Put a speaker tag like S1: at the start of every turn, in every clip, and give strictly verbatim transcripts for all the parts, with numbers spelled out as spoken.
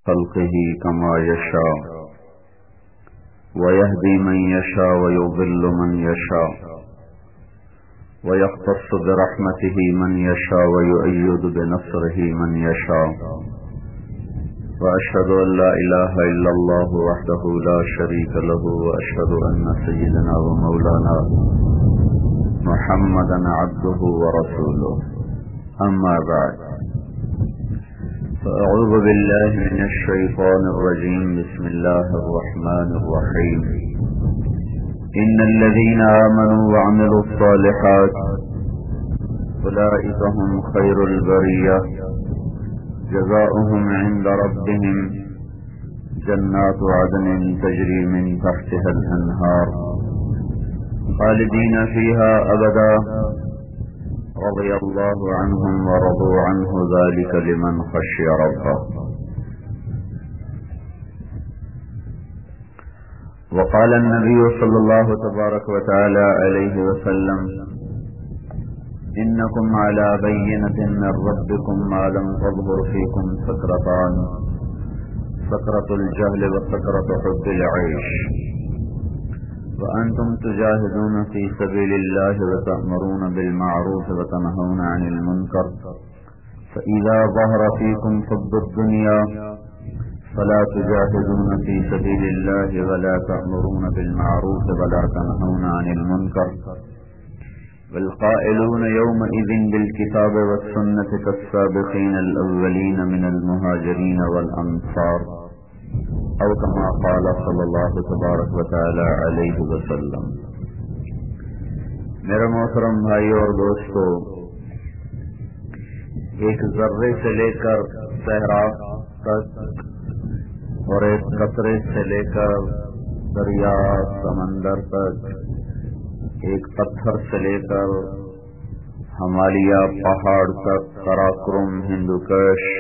S1: خلقه كما يشاء ويهدي من يشاء ويضل من يشاء ويختص برحمته من يشاء ويؤيد بنصره من يشاء وأشهد أن لا إله إلا الله وحده لا شريك له وأشهد أن سيدنا ومولانا محمدا عبده ورسوله أما بعد فأعوذ بالله من الشيطان الرجيم بسم الله الرحمن الرحيم إن الذين آمنوا وعملوا الصالحات أولئك هم خير البرية جزاؤهم عند ربهم جنات عدن تجري من تحتها الأنهار خالدين فيها أبدا رضي الله عنهم ورضوا عنه ذلك لمن خشي ربه. وقال النبي صلى الله تبارك وتعالى عليه وسلم إنكم على بينة من ربكم ما لم تظهر فيكم سكرتان سكرة الجهل وسكرة حب العيش وأنتم تجاهدون في سبيل الله وتأمرون بالمعروف وتنهون عن المنكر فإذا ظهر فيكم حب الدنيا فلا تجاهدون في سبيل الله ولا تأمرون بالمعروف ولا تنهون عن المنكر والقائلون يومئذ بالكتاب والسنة كالسابقين الأولين من المهاجرين والأنصار أو كما قال صلی اللہ تبارک و تعالی علیہ وسلم. میرے محترم بھائی اور دوستو، ایک ذرے سے لے کر صحرا تک اور ایک قطرے سے لے کر دریا سمندر تک، ایک پتھر سے لے کر ہمالیہ پہاڑ تک، قراقرم، ہندوکش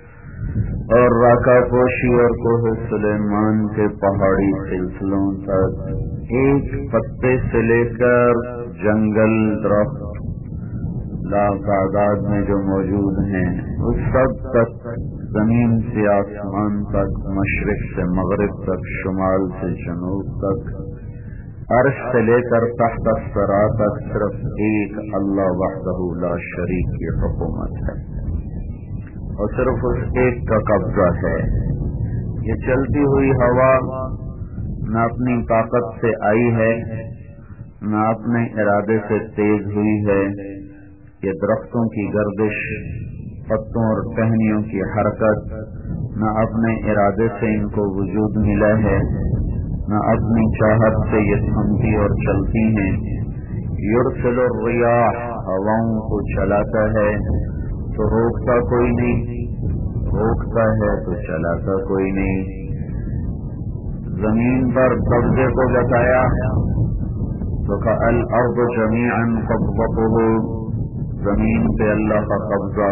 S1: اور راکا پوشی اور کوہ سلیمان کے پہاڑی سلسلوں تک، ایک پتے سے لے کر جنگل، درخت لا تعداد میں جو موجود ہیں اس سب تک، زمین سے آسمان تک، مشرق سے مغرب تک، شمال سے جنوب تک، عرش سے لے کر تحت الثری تک، صرف ایک اللہ وحدہ لا شریک کی حکومت ہے اور صرف اس ایک کا قبضہ ہے. یہ چلتی ہوئی ہوا نہ اپنی طاقت سے آئی ہے نہ اپنے ارادے سے تیز ہوئی ہے. یہ درختوں کی گردش، پتوں اور ٹہنیوں کی حرکت نہ اپنے ارادے سے ان کو وجود ملا ہے نہ اپنی چاہت سے یہ تھمتی اور چلتی ہیں. یرسل الریاح، ہواؤں کو چلاتا ہے تو روکتا کوئی نہیں، روکتا ہے تو چلاتا کوئی نہیں. زمین پر قبضے کو بتایا تو الارض جمیعا قبضته، زمین پہ اللہ کا قبضہ.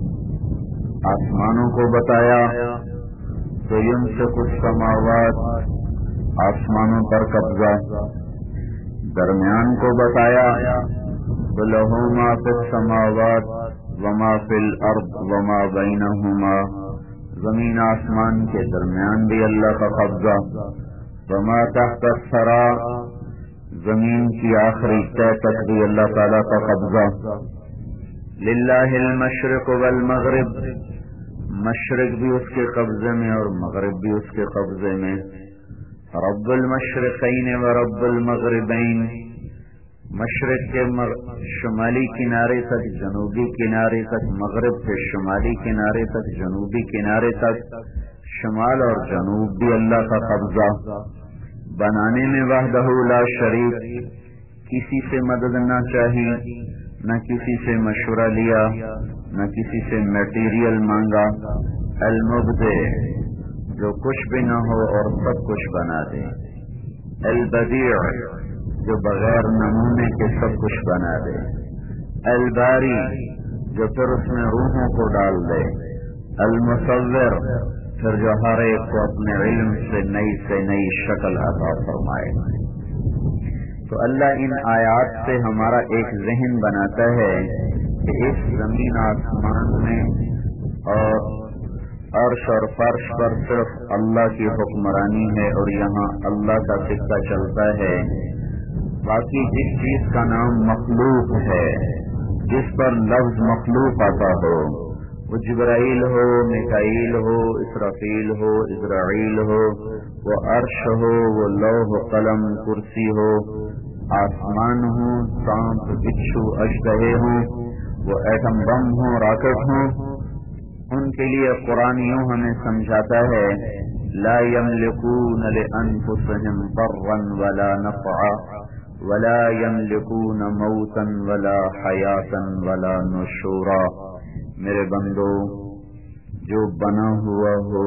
S1: آسمانوں کو بتایا تو یمسک السماوات، آسمانوں پر قبضہ. درمیان کو بتایا تو لہ ما فی السماوات وما فی الارض وما بینہما، زمین آسمان کے درمیان بھی اللہ کا قبضہ. وما تحت الثری، زمین کی آخری تہ تک بھی اللہ تعالیٰ کا قبضہ. للہ المشرق والمغرب، مشرق بھی اس کے قبضے میں اور مغرب بھی اس کے قبضے میں. رب المشرقین و رب المغربین، مشرق کے شمالی کنارے تک، جنوبی کنارے تک، مغرب کے شمالی کنارے تک، جنوبی کنارے تک، شمال اور جنوب بھی اللہ کا قبضہ. بنانے میں وحدہ لا شریک، کسی سے مدد نہ چاہی، نہ کسی سے مشورہ لیا، نہ کسی سے میٹیریل مانگا. المبدع، جو کچھ بھی نہ ہو اور سب کچھ بنا دے. البدیع، جو بغیر نمونے کے سب کچھ بنا دے. الباری، جو پھر اس میں روحوں کو ڈال دے. المصور، پھر جو ہر ایک کو اپنے علم سے نئی سے نئی شکل عطا فرمائے. تو اللہ ان آیات سے ہمارا ایک ذہن بناتا ہے کہ اس زمین آسمان میں اور عرش اور فرش پر صرف اللہ کی حکمرانی ہے اور یہاں اللہ کا سکہ چلتا ہے. باقی جس چیز کا نام مخلوق ہے، جس پر لفظ مخلوق آتا ہو، وہ جبرائیل ہو، میکائیل ہو، اسرافیل ہو، اسرائیل ہو، وہ عرش ہو، وہ لوح قلم کرسی ہو، آسمان ہو، سانپ بچھو اژدہے ہوں، وہ ایٹم بم ہوں، راکٹ ہوں، ان کے لیے قرآن یوں ہمیں سمجھاتا ہے لا یملکون لانفسهم ضرا ولا نفعا ولا یملکون موتا ولا حیاتا ولا نشورا. میرے بندو، جو بنا ہوا ہو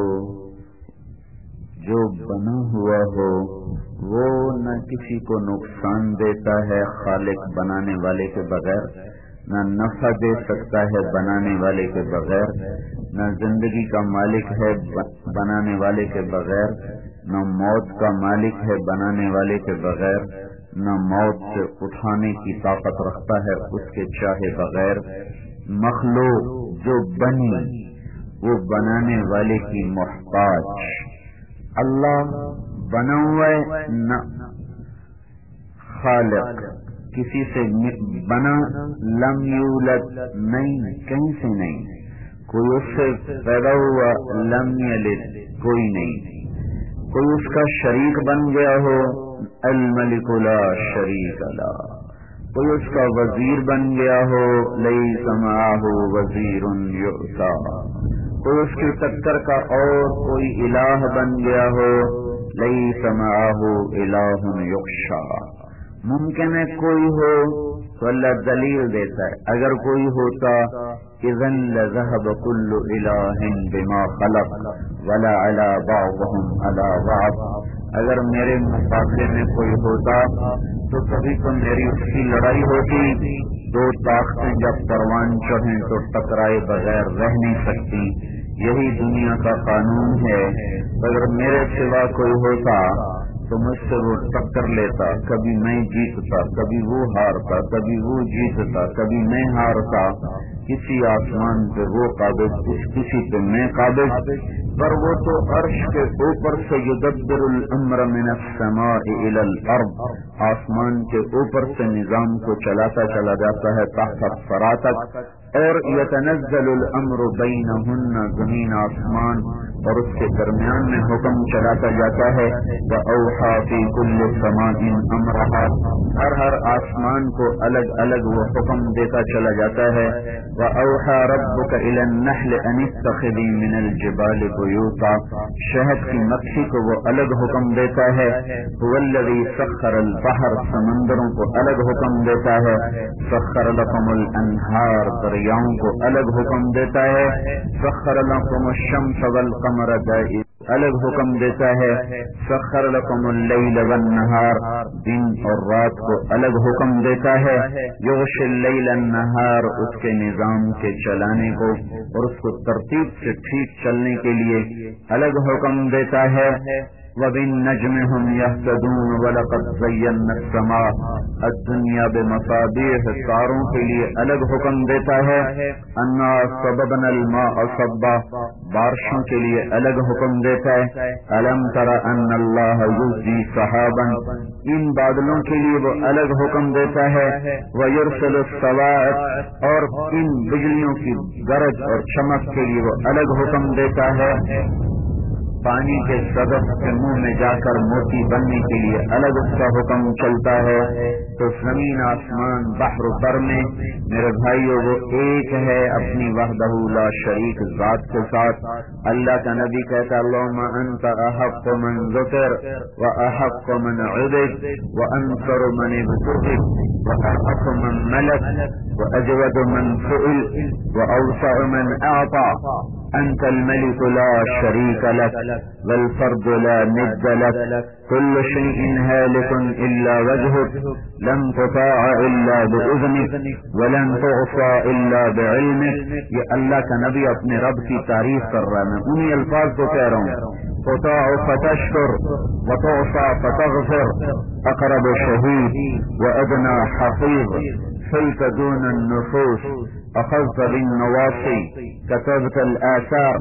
S1: جو بنا ہوا ہو وہ نہ کسی کو نقصان دیتا ہے خالق بنانے والے کے بغیر، نہ نفع دے سکتا ہے بنانے والے کے بغیر، نہ زندگی کا مالک ہے بنانے والے کے بغیر، نہ موت کا مالک ہے بنانے والے کے بغیر، نہ موت سے اٹھانے کی طاقت رکھتا ہے اس کے چاہے بغیر. مخلوق جو بنی وہ بنانے والے کی محتاج. اللہ بنا ہوا ہے، نہ خالق کسی سے بنا، لم یولد نہیں، کہیں سے نہیں، کوئی اس سے پیدا ہوا، لم یلد کوئی نہیں، کوئی اس کا شریک بن گیا ہو، الملک لا شریک لا، کوئی اس کا وزیر بن گیا ہو، لیس معہ وزیر یؤتی، کوئی اس کی ٹکر کا اور کوئی الہ بن گیا ہو، لیس معہ الہ یخشی. ممکن ہے کوئی ہو تو اللہ دلیل دیتا ہے، اگر کوئی ہوتا اذن لذهب كل الہ بما خلق ولا علی بعضهم علی بعض. اگر میرے مقابلے میں کوئی ہوتا تو کبھی تو میری اس کی لڑائی ہوتی. دو طاقتیں جب پروان چڑھیں تو ٹکرائے بغیر رہ نہیں سکتی، یہی دنیا کا قانون ہے. اگر میرے سوا کوئی ہوتا تو مجھ سے وہ ٹکر لیتا، کبھی میں جیتتا، کبھی وہ ہارتا، کبھی وہ جیتتا، کبھی میں ہارتا. کسی آسمان پہ وہ قابض، کسی پہ میں قابض، پر وہ تو عرش کے اوپر سے یدبر الامر من السماء الى الارض، آسمان کے اوپر سے نظام کو چلاتا چلا جاتا ہے تحت الثری تک. اور یتنزل الامر بینہن، زمین آسمان اور اس کے درمیان میں حکم چلاتا جاتا ہے. وَأَوْحَى فِي كُلِّ سَمَاءٍ أَمْرَهَا، ہر ہر آسمان کو الگ الگ وہ حکم دیتا چلا جاتا ہے. وَأَوْحَى رَبُّكَ إِلَى النَّحْلِ أَنِ اتَّخِذِي مِنَ الْجِبَالِ بُيُوتًا، شہد کی مکھی کو وہ الگ حکم دیتا ہے. هُوَ الَّذِي سَخَّرَ الْبَحْرَ، سمندروں کو الگ حکم دیتا ہے. سَخَّرَ لَكُمُ الْأَنْهَارَ، دریاؤں کو الگ حکم دیتا ہے. سَخَّرَ لَكُمُ الشَّمْسَ وَالْقَمَرَ دَائِبَيْنِ، الگ حکم دیتا ہے. سخر لکم اللیل والنہار، دن اور رات کو الگ حکم دیتا ہے. یغشی اللیل النہار، اس کے نظام کے چلانے کو اور اس کو ترتیب سے ٹھیک چلنے کے لیے الگ حکم دیتا ہے. وَبِالنَّجْمِ هُمْ يَهْتَدُونَ وَلَقَدْ زَيَّنَّا السَّمَاءَ الدُّنْيَا بِمَصَابِيحَ، تاروں کے لیے الگ حکم دیتا ہے. أَنَّا صَبَبْنَا الْمَاءَ صَبًّا، بارشوں کے لیے الگ حکم دیتا ہے. أَلَمْ تَرَ أَنَّ اللَّهَ يُزْجِي سَحَابًا، ان بادلوں کے لیے وہ الگ حکم دیتا ہے. وَيُرْسِلُ الصَّوَاعِقَ، اور ان بجلیوں کی گرج اور چمک کے لیے وہ الگ حکم دیتا ہے. پانی کے سبب کے منہ میں جا کر موتی بننے کے لیے الگ اس کا حکم چلتا ہے. تو زمین آسمان بحر بر میں میرے بھائیو وہ ایک ہے اپنی وحدہ لا شریک ذات کے ساتھ. اللہ کا نبی کہتا اللہم انت احق من ذکر و احق من عبد و انصر من ابتغل و احق من ملک و اجود من سئل و اوسع من اعطى. انت الملك لا شريك لك والفرد لا ند لك كل شيء هالك الا وجهك لن تطاع الا باذنك ولن تعصى الا بعلمك. یہ اللہ کا نبی اپنے رب کی تعریف کر رہا ہے، میں انہی الفاظ کو کہہ رہا ہوں. تطاع فتشكر وتعصى فتغفر اقرب شهيد وادنى حفيظ فيك دون النفوس أخذت بالنواصي كتبت الآثار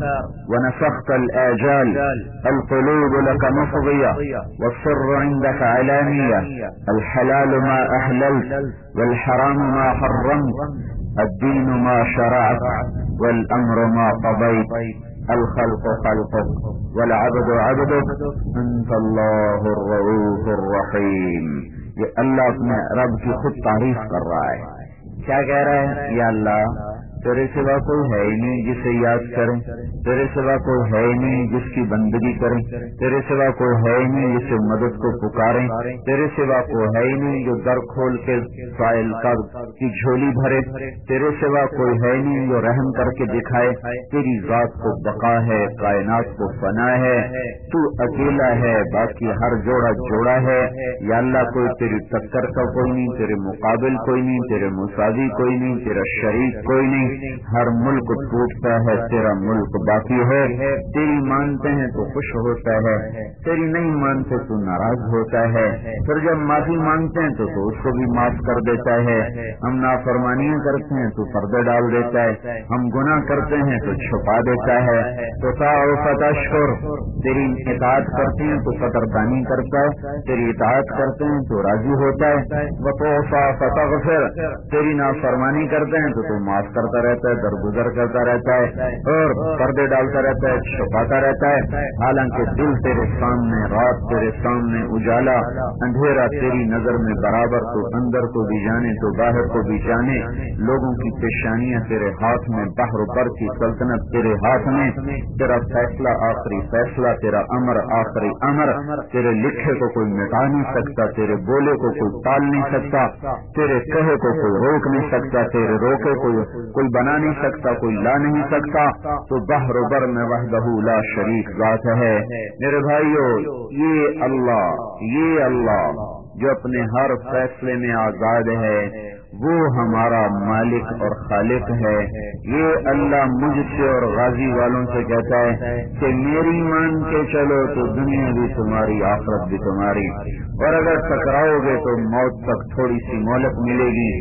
S1: ونسخت الآجال. القلوب لك مفضية والسر عندك علانية. الحلال ما أحللت والحرام ما حرمت. الدين ما شرعت والأمر ما قضيت. الخلق خلقك والعبد عبدك. أنت الله الرؤوف الرحيم. یہ اللہ اپنے رب کی خود تعریف کر رہا ہے. کیا کہہ رہا ہے؟ یا اللہ تیرے سوا کوئی ہے ہی نہیں جسے یاد کریں، تیرے سوا کوئی ہے ہی نہیں جس کی بندگی کریں، تیرے سوا کوئی ہے ہی نہیں جسے مدد کو پکاریں، تیرے سوا کوئی ہے ہی نہیں جو در کھول کے سائل کی جھولی بھرے، تیرے سوا کوئی ہے ہی نہیں جو رحم کر کے دکھائے. تیری ذات کو بقا ہے، کائنات کو فنا ہے، تو اکیلا ہے، باقی ہر جوڑا جوڑا ہے. یا اللہ کوئی تیری ٹکر کا کوئی نہیں، تیرے مقابل کوئی نہیں، تیرے مساوی کوئی نہیں، تیرا شریک کوئی نہیں. ہر ملک ٹوٹتا ہے، تیرا ملک باقی ہے. تیری مانتے ہیں تو خوش ہوتا ہے، تیری نہیں مانتے تو ناراض ہوتا ہے. پھر جب معافی مانگتے ہیں تو تو اس کو بھی معاف کر دیتا ہے. ہم نافرمانیاں کرتے ہیں تو پردے ڈال دیتا ہے، ہم گناہ کرتے ہیں تو چھپا دیتا ہے. تو فتشکر، تیری اطاعت کرتے ہیں تو قدردانی کرتا ہے، تیری اطاعت کرتے ہیں تو راضی ہوتا ہے. وتوفا فتغفر، تیری نافرمانی کرتے ہیں تو تو معاف کرتا رہتا ہے، درگزر کرتا رہتا ہے اور پردے ڈالتا رہتا ہے، چھپاتا رہتا ہے. حالانکہ دل تیرے سامنے، رات تیرے سامنے اجالا، اندھیرا تیری نظر میں برابر، تو اندر کو بھی جانے تو باہر کو بھی جانے. لوگوں کی پیشانیاں تیرے ہاتھ میں، بحر پر کی سلطنت تیرے ہاتھ میں. تیرا فیصلہ آخری فیصلہ، تیرا امر آخری امر. تیرے لکھے کو کوئی مٹا نہیں سکتا، تیرے بولے کو کوئی ٹال نہیں سکتا، تیرے کہے کو کوئی روک نہیں سکتا، تیرے روکے کو کوئی بنا نہیں سکتا، کوئی لا نہیں سکتا. تو بحر بر میں وحدہ لا شریک ذات ہے. میرے بھائیو، یہ اللہ یہ اللہ جو اپنے ہر فیصلے میں آزاد ہے، وہ ہمارا مالک اور خالق ہے. یہ اللہ مجھ سے اور غازی والوں سے کہتا ہے کہ میری مان کے چلو تو دنیا بھی تمہاری، آخرت بھی تمہاری. اور اگر ٹکراؤ گے تو موت تک تھوڑی سی مہلت ملے گی.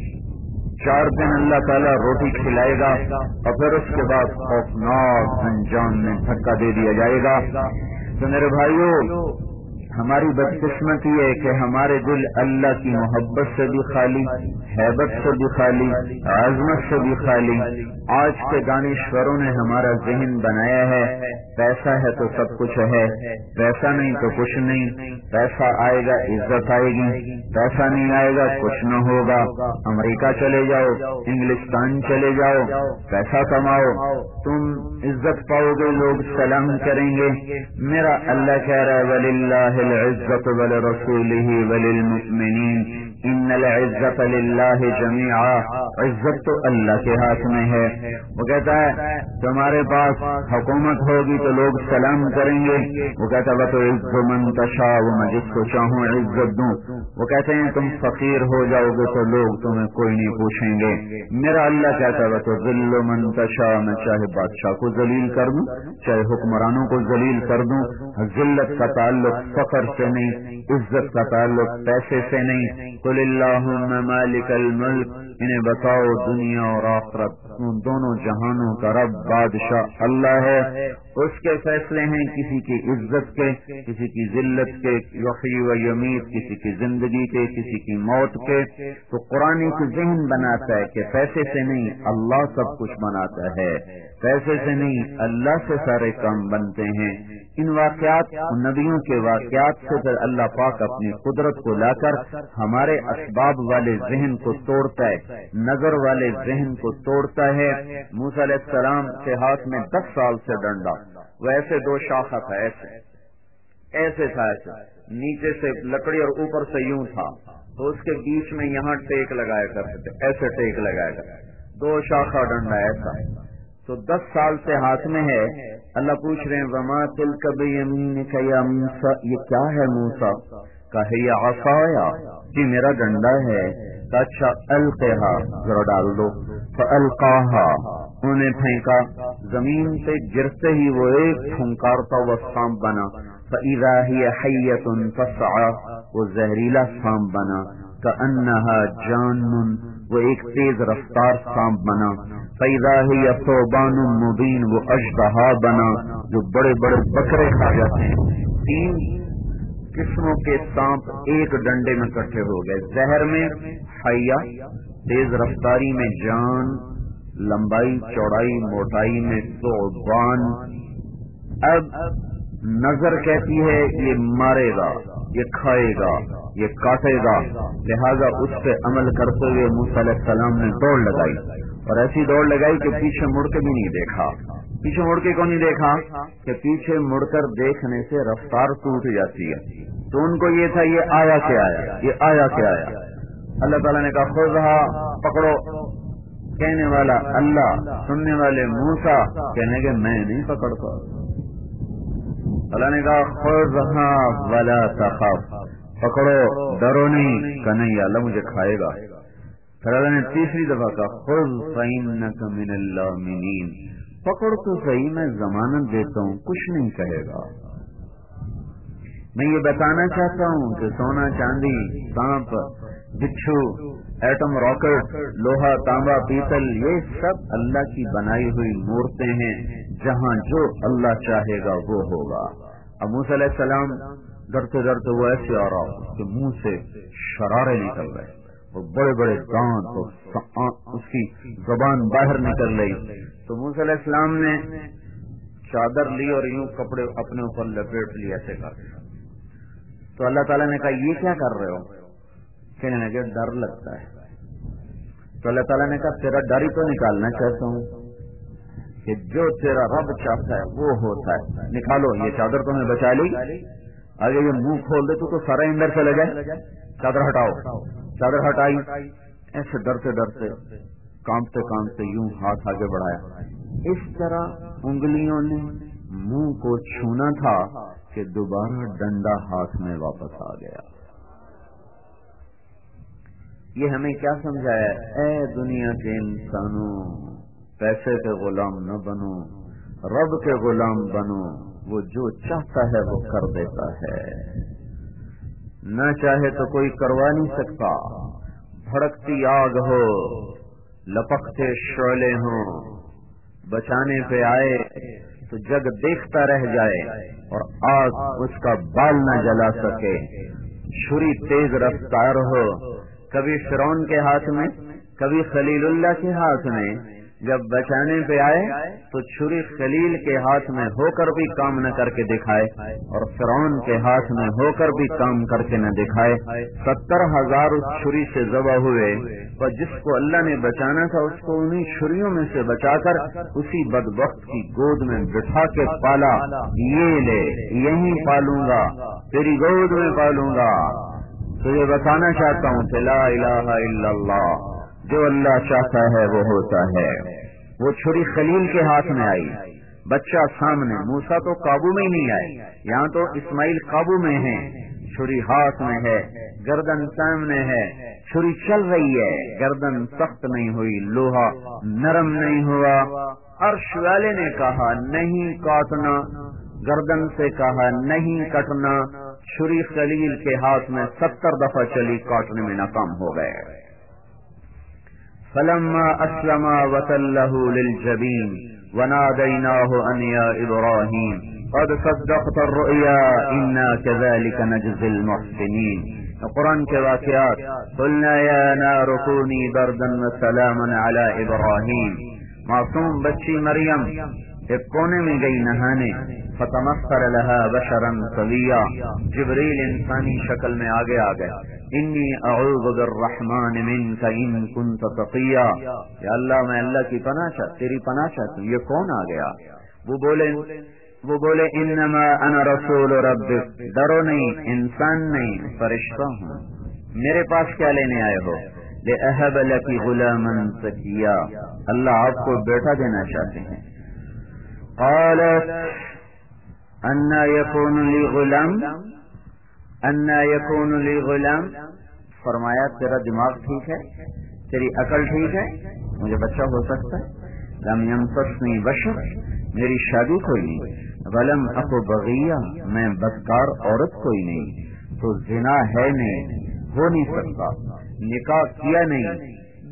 S1: چار دن اللہ تعالیٰ روٹی کھلائے گا اور پھر اس کے بعد خوفناک انجام میں دھکا دے دیا جائے گا. تو میرے بھائیوں، ہماری بدقسمتی ہے کہ ہمارے دل اللہ کی محبت سے بھی خالی، ہیبت سے بھی خالی، عظمت سے بھی خالی. آج کے دانشوروں نے ہمارا ذہن بنایا ہے پیسہ ہے تو سب کچھ ہے، پیسہ نہیں تو کچھ نہیں. پیسہ آئے گا عزت آئے گی، پیسہ نہیں آئے گا کچھ نہ ہوگا. امریکہ چلے جاؤ، انگلستان چلے جاؤ، پیسہ کماؤ، تم عزت پاؤ گے، لوگ سلام کریں گے. میرا اللہ کہہ رہا ہے وَلِلَّهِ العزت ولرسوله وللمؤمنین ان العزت للہ جمیعا. عزت تو اللہ کے ہاتھ میں ہے. وہ کہتا ہے تمہارے پاس حکومت ہوگی تو لوگ سلام کریں گے. وہ کہتا ہے تو عزت من تشاء، میں جس کو چاہوں عزت دوں. وہ کہتے ہیں تم فقیر ہو جاؤ گے تو لوگ تمہیں کوئی نہیں پوچھیں گے. میرا اللہ کہتا ہے تو ذل من تشاء، میں چاہے بادشاہ کو ذلیل کر دوں، چاہے حکمرانوں کو ذلیل کر دوں. ذلت کا تعلق فقر سے نہیں، عزت کا تعلق پیسے سے نہیں. قل اللہم مالک الملک، انہیں بتاؤ دنیا اور آخرت دونوں جہانوں کا رب بادشاہ اللہ ہے. اس کے فیصلے ہیں کسی کی عزت کے، کسی کی ذلت کے، یحیی و یمیت، کسی کی زندگی کے، کسی کی موت کے. تو قرآن ایک ذہن بناتا ہے کہ پیسے سے نہیں اللہ سب کچھ بناتا ہے، پیسے سے نہیں اللہ سے سارے کام بنتے ہیں. ان واقعات نبیوں کے واقعات سے پھر اللہ پاک اپنی قدرت کو لا کر ہمارے اسباب والے ذہن کو توڑتا ہے، نظر والے ذہن کو توڑتا ہے. موسیٰ علیہ السلام کے ہاتھ میں دس سال سے ڈنڈا، وہ ایسے دو شاخہ تھا، ایسے ایسے تھا، ایسے نیچے سے لکڑی اور اوپر سے یوں تھا، تو اس کے بیچ میں یہاں ٹیک لگایا کرتے تھے، ایسے ٹیک لگایا کرتے، دو شاخہ ڈنڈا ایسا. تو دس سال سے ہاتھ میں ہے. اللہ پوچھ رہے ہیں وما تلک بیمینک یا موسیٰ، یہ کیا ہے موسیٰ؟ کہا یا عصایا، جی میرا ڈنڈا ہے. اچھا القھا، ذرا ڈال دو. فالقاہا، انہیں پھینکا، زمین پہ گرتے ہی وہ ایک پھنکارتا ہوا سانپ بنا. فاذا ہی حیۃ تسعی، وہ زہریلا سانپ بنا. کأنہا جان، وہ ایک تیز رفتار سانپ بنا، فَإِذَا هِيَ ثُعْبَانٌ مُبِينٌ، وہ اژدہا بنا جو بڑے بڑے بکرے کھا جاتے ہیں۔ تین قسموں کے سانپ ایک ڈنڈے میں اکٹھے ہو گئے، زہر میں حیہ، تیز رفتاری میں جان، لمبائی چوڑائی موٹائی میں ثعبان۔ اب نظر کہتی ہے یہ مارے گا، یہ کھائے گا، یہ کاٹے گا، لہذا اس پہ عمل کرتے ہوئے موسیٰ علیہ السلام نے دوڑ لگائی، اور ایسی دوڑ لگائی کہ پیچھے مڑ کے بھی نہیں دیکھا۔ پیچھے مڑ کے کیوں نہیں دیکھا؟ کہ پیچھے مڑ کر دیکھنے سے رفتار ٹوٹ جاتی ہے، تو ان کو یہ تھا یہ آیا کیا آیا، یہ آیا کیا آیا۔ اللہ تعالیٰ نے کہا خذھا، پکڑو، کہنے والا اللہ، سننے والے موسیٰ، کہنے کے میں نہیں پکڑتا۔ اللہ نے کہا خذھا ولا تخف، پکڑو ڈرو نہیں، کہ نہیں اللہ مجھے کھائے گا۔ پھر اللہ نے تیسری دفعہ کہا خذ فإنک من اللامنین، پکڑ تو صحیح، میں ضمانت دیتا ہوں کچھ نہیں کہے گا۔ میں یہ بتانا چاہتا ہوں کہ سونا چاندی سانپ بچھو ایٹم راکٹ لوہا تانبا پیتل یہ سب اللہ کی بنائی ہوئی مورتیں ہیں، جہاں جو اللہ چاہے گا وہ ہوگا۔ اب موسیٰ علیہ السلام ڈرتے ڈرتے وہ ایسے آ رہا کہ منہ سے شرارے نکل رہے، اور بڑے بڑے دانت، اور اس کی زبان باہر نکل رہی۔ تو موسیٰ علیہ السلام نے چادر لی اور یوں کپڑے اپنے اوپر لپیٹ لی ایسے کر۔ تو اللہ تعالیٰ نے کہا یہ کیا کر رہے ہو؟ کہنے لگے ڈر لگتا ہے۔ تو اللہ تعالیٰ نے کہا تیرا ڈر ہی تو نکالنا چاہتا ہوں کہ جو تیرا رب چاہتا ہے وہ ہوتا ہے، نکالو یہ چادر تمہیں بچا لی، آگے یہ منہ کھول دے تو تو سارا اندر چلے جائے، چادر ہٹاؤ۔ چادر ہٹائی، ایسے ڈرتے ڈرتے کانپتے کانپتے یوں ہاتھ آگے بڑھایا، اس طرح انگلیوں نے منہ کو چھونا تھا کہ دوبارہ ڈنڈا ہاتھ میں واپس آ گیا۔ یہ ہمیں کیا سمجھایا؟ اے دنیا کے انسانوں، پیسے کے غلام نہ بنو، رب کے غلام بنو، وہ جو چاہتا ہے وہ کر دیتا ہے، نہ چاہے تو کوئی کروا نہیں سکتا۔ بھڑکتی آگ ہو، لپکتے شعلے ہوں، بچانے پہ آئے تو جگ دیکھتا رہ جائے اور آگ اس کا بال نہ جلا سکے۔ چھری تیز رفتار ہو، کبھی فرعون کے ہاتھ میں کبھی خلیل اللہ کے ہاتھ میں، جب بچانے پہ آئے تو چھری خلیل کے ہاتھ میں ہو کر بھی کام نہ کر کے دکھائے اور فرعون کے ہاتھ میں ہو کر بھی کام کر کے نہ دکھائے۔ ستر ہزار اس چھری سے ذبح ہوئے، اور جس کو اللہ نے بچانا تھا اس کو انہی چھریوں میں سے بچا کر اسی بدبخت کی گود میں بٹھا کے پالا، یہ لے یہیں پالوں گا، تیری گود میں پالوں گا۔ تو یہ بتانا چاہتا ہوں کہ لا الہ الا اللہ، جو اللہ چاہتا ہے وہ ہوتا ہے۔ وہ چھری خلیل کے ہاتھ میں آئی، بچہ سامنے، موسیٰ تو قابو میں ہی نہیں آئے، یہاں تو اسماعیل قابو میں ہے، چھری ہاتھ میں ہے، گردن سامنے ہے، چھری چل رہی ہے، گردن سخت نہیں ہوئی، لوہا نرم نہیں ہوا۔ عرش والے نے کہا نہیں کاٹنا، گردن سے کہا نہیں کٹنا، چھری خلیل کے ہاتھ میں ستر دفعہ چلی، کاٹنے میں ناکام ہو گئے۔ فلما اسلما وتله للجبین ونادیناہ ان یا ابراہیم قد صدقت الرؤیا انا كذلك نجزی المحسنین۔ قرآن کے واقعات، قلنا یا نار کونی بردا وسلاما علی ابراہیم۔ معصوم بچی مریم ایک کونے میں گئی نہانے، فتمثل لها بشرا سویا، جبریل انسانی شکل میں آگے آ گئے، انی اعوذ بالرحمن منک ان کنت تقیا، یا اللہ میں اللہ کی پناہ چاہتا تیری پناہ چاہتا ہوں۔ یہ کون آ گیا؟ وہ بولے وہ بولے انما انا رسول ربک، ڈرو نہیں، انسان نہیں، فرشتہ ہوں، میرے پاس کیا لینے آئے ہو؟ لأہب لک غلاما زکیا، اللہ آپ کو بیٹا دینا چاہتے ہیں۔ قالت انا یکون لی غلام انا یکون لی غلام، فرمایا تیرا دماغ ٹھیک ہے، تیری عقل ٹھیک ہے، مجھے بچہ ہو سکتا ہے؟ لم یمسسنی بشر، میری شادی کوئی نہیں، ولم اک بغیہ، میں بدکار عورت کوئی نہیں، تو زنا ہے نہیں، ہو نہیں سکتا، نکاح کیا نہیں،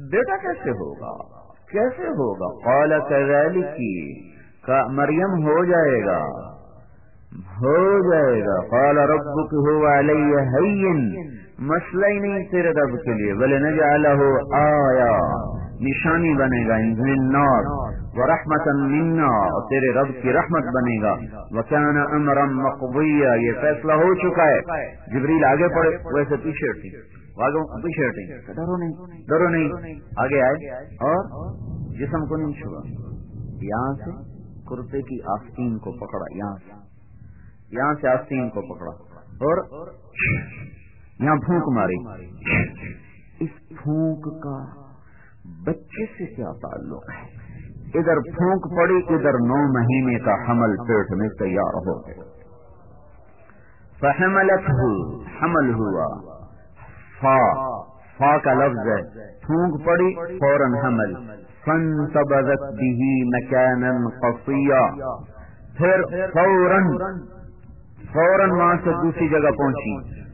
S1: بیٹا کیسے ہوگا کیسے ہوگا؟ قال کذالک، مریم ہو جائے گا ہو جائے گا قال ربک هو علی ہین، مسئلہ ہی نہیں تیرے رب کے لیے، ولنجعلہ آیا، نشانی بنے گا، للناس ورحمۃ منا، اور تیرے رب کی رحمت بنے گا، وکان امرا مقضیا، یہ فیصلہ ہو چکا ہے۔ جبریل آگے پڑھے، ویسے پیچھے ہٹیں، آگے پیچھے ہٹیں، ڈرو نہیں ڈرو نہیں، آگے آئے اور جسم کو نہیں چھوا، یہاں سے کرتے کی آستین کو پکڑا، یہاں سے یہاں سے آستین کو پکڑا اور یہاں پھونک ماری۔ اس پھونک کا بچے سے کیا تعلق ہے؟ ادھر پھونک پڑی، ادھر نو مہینے کا حمل پیٹ میں تیار ہو گیا۔ فحملتہ، حمل ہوا، فا فا کا لفظ ہے، پھونک پڑی فوراً حمل، فانتبذت به مکانا قصیا، پھر فوراً فوراً وہاں سے دوسری جگہ پہنچی،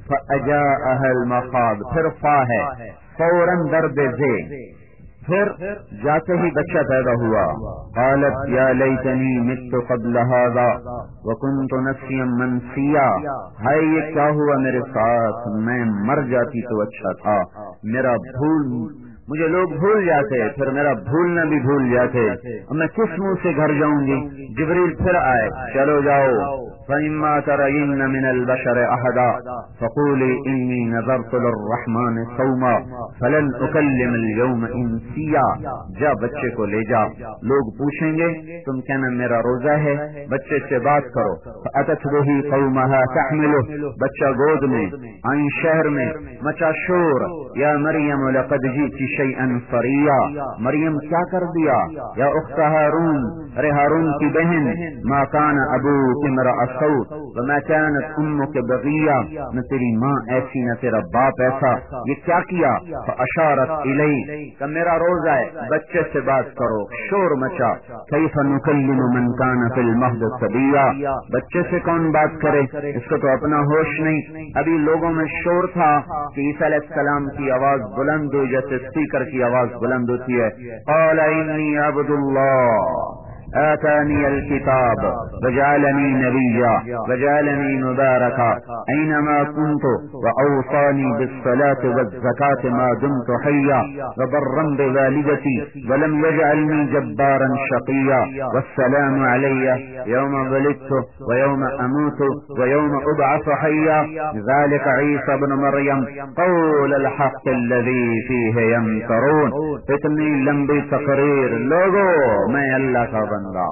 S1: فاجاءها المخاض، پھر فا ہے، فوراً درب زے، پھر جاتے ہی بچہ پیدا ہوا، قالت یا لیتنی مت قبل هذا وکنت نسیا منسیا، ہائے یہ کیا ہوا میرے ساتھ، میں مر جاتی تو اچھا تھا، میرا بھول مجھے لوگ بھول جاتے، پھر میرا بھولنا بھی بھول جاتے، اب میں کس منہ سے گھر جاؤں گی؟ جبریل پھر آئے، چلو جاؤ، فإما ترين من البشر أحدا فقولي إني نذرت للرحمن صوما فلن أكلم اليوم إنسيا، جا بچے کو لے جا، لوگ پوچھیں گے تم کہنا میرا روزہ ہے، بچے سے بات کرو۔ فأتت به قومها تحمله، بچہ گود میں آئیں، شہر میں مچا شور، یا مریم لقد جئت شيئا فريا، مریم کیا کر دیا، یا اخت ہارون، ارے ہارون کی بہن، ما كان ابوك امرأ سوء وما كانت امك بغيا، نہ تیری ماں ایسی نہ تیرا باپ ایسا، یہ کیا کیا؟ فاشارت الی، کہ میرا روزہ ہے، بچے سے بات کرو، شور مچا، کیف نکلم من كان في المهد صبيا، بچے سے کون بات کرے، اس کو تو اپنا ہوش نہیں۔ ابھی لوگوں میں شور تھا کہ عیسیٰ علیہ السلام کی آواز بلند ہوئی جیسے اسپیکر کی آواز بلند ہوتی ہے، قال انی عبد اللہ آتانی الكتاب وجعلنی نبیا وجعلنی مبارکا اینما کنت واوصانی بالصلاة والزکاة ما دمت حیا وبرا بوالدتی ولم یجعلنی جبارا شقیا والسلام علی یوم ولدت ویوم اموت ویوم ابعث حیا ذلك عیسی ابن مریم قول الحق الذی فیہ یمترون۔ اتنی لمبی تقریر، لوگو میں اللہ کا بندہ،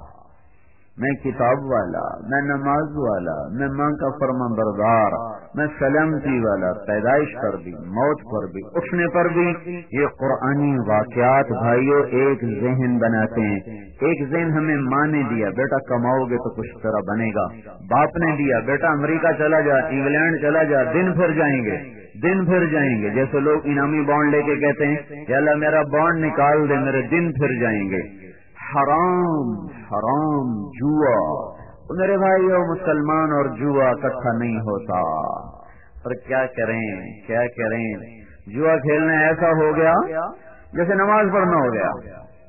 S1: میں کتاب والا، میں نماز والا، میں ماں کا فرمان بردار، میں سلامتی والا، پیدائش پر بھی، موت پر بھی، اٹھنے پر بھی۔ یہ قرآنی واقعات بھائیو ایک ذہن بناتے ہیں۔ ایک ذہن ہمیں ماں نے دیا، بیٹا کماؤ گے تو کچھ طرح بنے گا، باپ نے دیا، بیٹا امریکہ چلا جا، انگلینڈ چلا جا، دن پھر جائیں گے دن پھر جائیں گے، جیسے لوگ انعامی بانڈ لے کے کہتے ہیں یا اللہ میرا بانڈ نکال دے، میرے دن پھر جائیں گے۔ حرام حرام جوا، میرے بھائیو مسلمان اور جوا اکٹھا نہیں ہوتا، پر کیا کریں کیا کریں، جوا کھیلنا ایسا ہو گیا جیسے نماز پڑھنا ہو گیا۔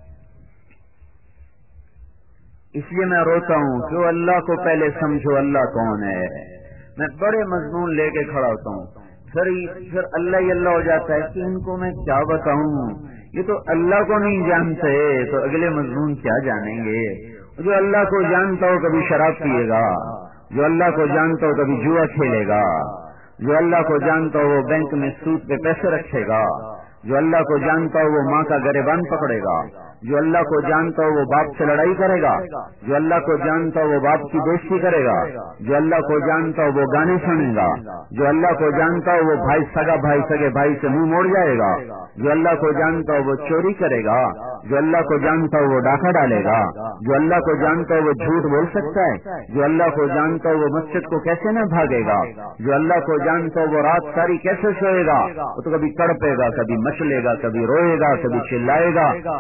S1: اس لیے میں روتا ہوں کہ اللہ کو پہلے سمجھو، اللہ کون ہے۔ میں بڑے مضمون لے کے کھڑا ہوتا ہوں، پھر پھر اللہ ہی اللہ ہو جاتا ہے کہ ان کو میں کیا بتاؤں، یہ تو اللہ کو نہیں جانتے تو اگلے مضمون کیا جانیں گے۔ جو اللہ کو جانتا ہو کبھی شراب پیے گا، جو اللہ کو جانتا ہو کبھی جوا کھیلے گا، جو اللہ کو جانتا ہو وہ بینک میں سود پہ پیسے رکھے گا، جو اللہ کو جانتا ہو وہ ماں کا گریبان پکڑے گا، جو اللہ کو جانتا ہو وہ باپ سے لڑائی کرے گا، جو اللہ کو جانتا ہو وہ باپ کی بےزتی کرے گا، جو اللہ کو جانتا ہو وہ گانے سنے گا، جو اللہ کو جانتا ہو وہ بھائی سگا بھائی سگے بھائی سے منہ موڑ جائے گا، جو اللہ کو جانتا ہو وہ چوری کرے گا، جو اللہ کو جانتا ہو وہ ڈاکہ ڈالے گا، جو اللہ کو جانتا ہو وہ جھوٹ بول سکتا ہے، جو اللہ کو جانتا ہو وہ مسجد کو کیسے نہ بھاگے گا، جو اللہ کو جانتا ہو وہ رات ساری کیسے سوئے گا، وہ تو کبھی تڑپے گا، کبھی مچلے گا، کبھی روئے گا، کبھی چلائے گا، کبھی آنسو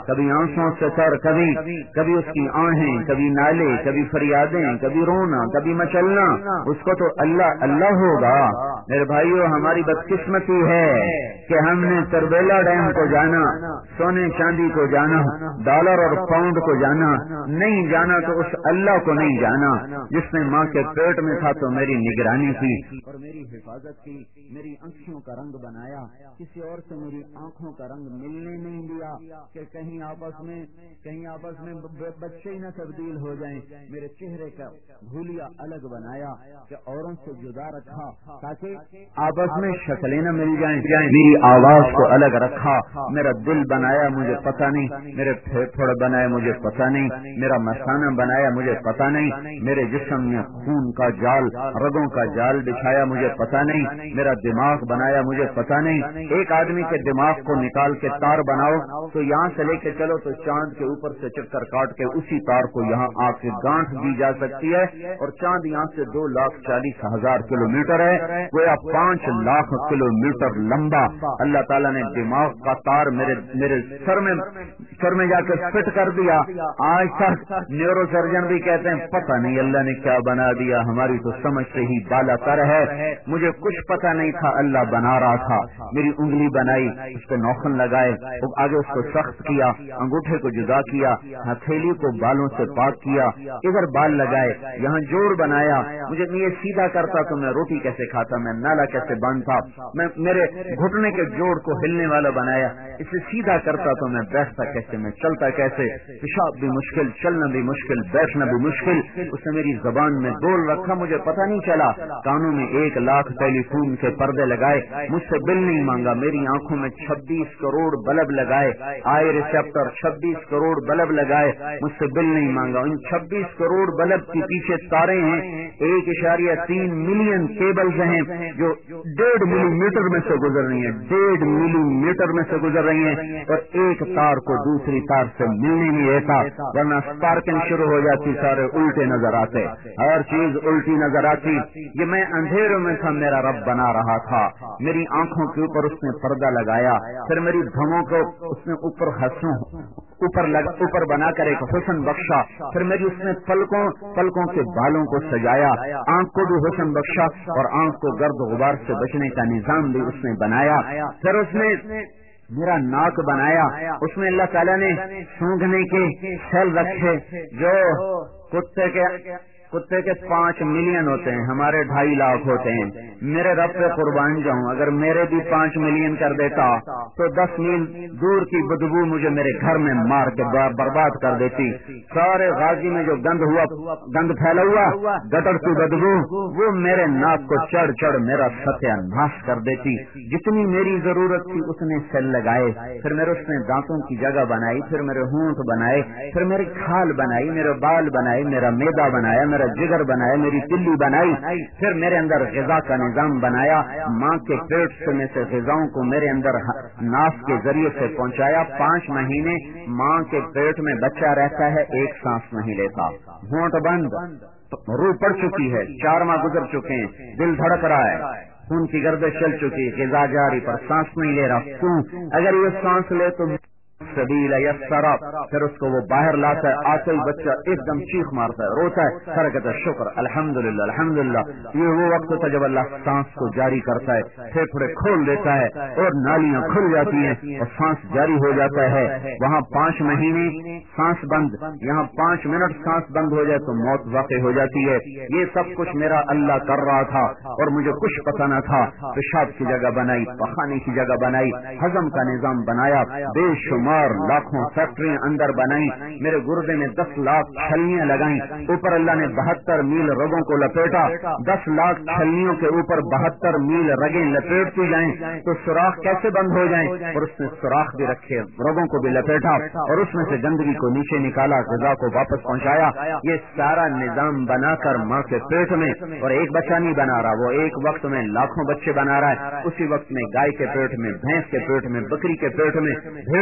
S1: आंसुओं से तर, कभी कभी उसकी आहें, कभी नाले, कभी फरियादें, कभी रोना, कभी मचलना, उसको तो अल्लाह अल्लाह होगा। मेरे भाइयों, हमारी बदकिस्मती है कि हमने तरबेला डैम को जाना, सोने चांदी को जाना, डॉलर और पाउंड को जाना, नहीं जाना तो उस अल्लाह को नहीं जाना जिसने माँ के पेट में था तो मेरी निगरानी की और मेरी हिफाजत की, मेरी आंखों का रंग बनाया, किसी और से मेरी आंखों का रंग मिलने नहीं दिया कि कहीं आपस में कहीं आपस में बच्चे ही न तब्दील हो जाएं। मेरे चेहरे का भूलिया अलग बनाया कि औरों से जुदा रखा ताकि आपस में शक्लें न मिल जाएं। मेरी आवाज को अलग रखा, मेरा दिल बनाया मुझे पता नहीं, मेरे फेफड़े बनाए मुझे पता नहीं, मेरा मसाना बनाया मुझे पता नहीं, मेरे जिस्म में खून का जाल, रगों का जाल बिछाया मुझे पता नहीं, मेरा दिमाग बनाया मुझे पता नहीं। एक आदमी के दिमाग को निकाल के तार बनाओ तो यहाँ से लेके चलो तो चांद के ऊपर से चक्कर काट के उसी तार को यहाँ आके गांठ दी जा सकती है और चांद यहाँ से दो लाख चालीस हजार किलोमीटर है, वो या पांच लाख किलोमीटर लंबा अल्लाह ताला ने दिमाग का तार मेरे मेरे सर में सर में जाकर फिट कर दिया। आज तक न्यूरो सर्जन भी कहते हैं पता नहीं अल्लाह ने क्या बना दिया, हमारी तो समझ से ही बाला तर है। मुझे कुछ पता नहीं था, अल्लाह बना रहा था। मेरी उंगली बनाई, उस पर नौखन लगाए, आगे उसको सख्त किया, अंगूठे को जुदा किया, हथेली को बालों से पाक किया, इधर बाल लगाए, यहाँ जोड़ बनाया। मुझे ये सीधा करता तो मैं रोटी कैसे खाता, मैं नाला कैसे बांधता, मैं मेरे घुटने के जोड़ को हिलने वाला बनाया, इसे सीधा करता तो मैं बैठता कैसे, मैं चलता कैसे, पेशाब भी मुश्किल, चलना भी मुश्किल, बैठना भी मुश्किल। उसने मेरी जबान में बोल रखा, मुझे पता नहीं चला। कानों में एक लाख टेलीफोन के पर्दे लगाए, मुझसे बिल नहीं मांगा, मेरी आंखों में छब्बीस करोड़ बल्ब लगाए, आई रिसेप्टर छब्बीस करोड़ बल्ब लगाए, मुझसे बिल नहीं मांगा। इन छब्बीस करोड़ बल्ब के पीछे तारे हैं, एक इशारिया तीन मिलियन केबल्स हैं जो डेढ़ मिलीमीटर में से गुजर रही है, डेढ़ मिलीमीटर में से गुजर रही है और एक तार को दूसरी तार से मिलने नहीं देता, वरना स्पार्किंग शुरू हो जाती, सारे उल्टे नजर आते, हर चीज उल्टी नजर आती। ये मैं अंधेरों में था, मेरा रब बना रहा था। मेरी आंखों के ऊपर उसने पर्दा लगाया, फिर मेरी भवों को उसने ऊपर हंसों ऊपर ऊपर बनाकर एक हुस्न बख्शा, फिर मेरी उसने पलकों पलकों के बालों को सजाया, आंख को भी हुस्न बख्शा और आंख को गर्द गुबार से बचने का निजाम भी उसने बनाया। फिर उसने मेरा नाक बनाया, उसमें अल्लाह ताला ने सूंघने के सेल रखे जो कुत्ते के कुत्ते के पांच मिलियन होते हैं, हमारे ढाई लाख होते हैं। मेरे रब पे कुर्बान जाऊं, अगर मेरे भी पांच मिलियन कर देता तो दस मील दूर की बदबू मुझे मेरे घर में मार के बर्बाद कर देती। सारे गाजी में जो गंद हुआ गंद फैला हुआ गटर की बदबू वो मेरे नाक को चढ़ चढ़ मेरा सत्यानाश कर देती। जितनी मेरी जरूरत थी उसने सेल लगाए, फिर मेरे उसने दांतों की जगह बनाई, फिर मेरे होंठ बनाए, फिर मेरी खाल बनाई, मेरे बाल बनाए, मेरा मैदा बनाया, मेरा जिगर बनाया, मेरी तिल्ली बनाई, फिर मेरे अंदर ग़िज़ा का निजाम बनाया। माँ के पेट से में से ग़िज़ाओं को मेरे अंदर नास के जरिए से पहुँचाया। पाँच महीने माँ के पेट में बच्चा रहता है, एक सांस नहीं लेता, होंठ बंद, रूह पड़ चुकी है, चार माह गुजर चुके हैं, दिल धड़क रहा है, खून की गर्दिश चल चुकी है, ग़िज़ा जारी पर सांस नहीं ले रहा। क्यों? अगर ये सांस ले तो सबील यस्सरा, फिर उसको वो बाहर लाता है, आते ही बच्चा एकदम चीख मारता है, रोता है, सारा कहता है शुक्र अल्हम्दुलिल्लाह अल्हम्दुलिल्लाह। ये वो वक्त था जब अल्लाह सांस को जारी करता है, फेफड़े खोल देता है और नालियां खुल जाती हैं और सांस जारी हो जाता है। वहाँ पाँच महीने सांस बंद, यहाँ पाँच मिनट सांस बंद हो जाए तो मौत वाक़ई हो जाती है। ये सब कुछ मेरा अल्लाह कर रहा था और मुझे कुछ पता न था। पेशाब की जगह बनाई, पखाने की जगह बनाई, हजम का निजाम बनाया, बेशुमार लाखों फैक्ट्रियां अंदर बनाई, मेरे गुर्दे में दस लाख छलनियां लगाई, ऊपर अल्लाह ने बहत्तर मील रगों को लपेटा, दस लाख छलनियों के ऊपर बहत्तर मील रगें लपेटती जाएं तो सुराख कैसे बंद हो जाएं, और उसने सुराख भी रखे, रगों को भी लपेटा और उसमें से गंदगी को नीचे निकाला, ग़िज़ा को वापस पहुंचाया। ये सारा निजाम बनाकर माँ के पेट में, और एक बच्चा नहीं बना रहा, वो एक वक्त में लाखों बच्चे बना रहा है। उसी वक्त में गाय के पेट में, भैंस के पेट में, बकरी के पेट में, भेड़ के पेट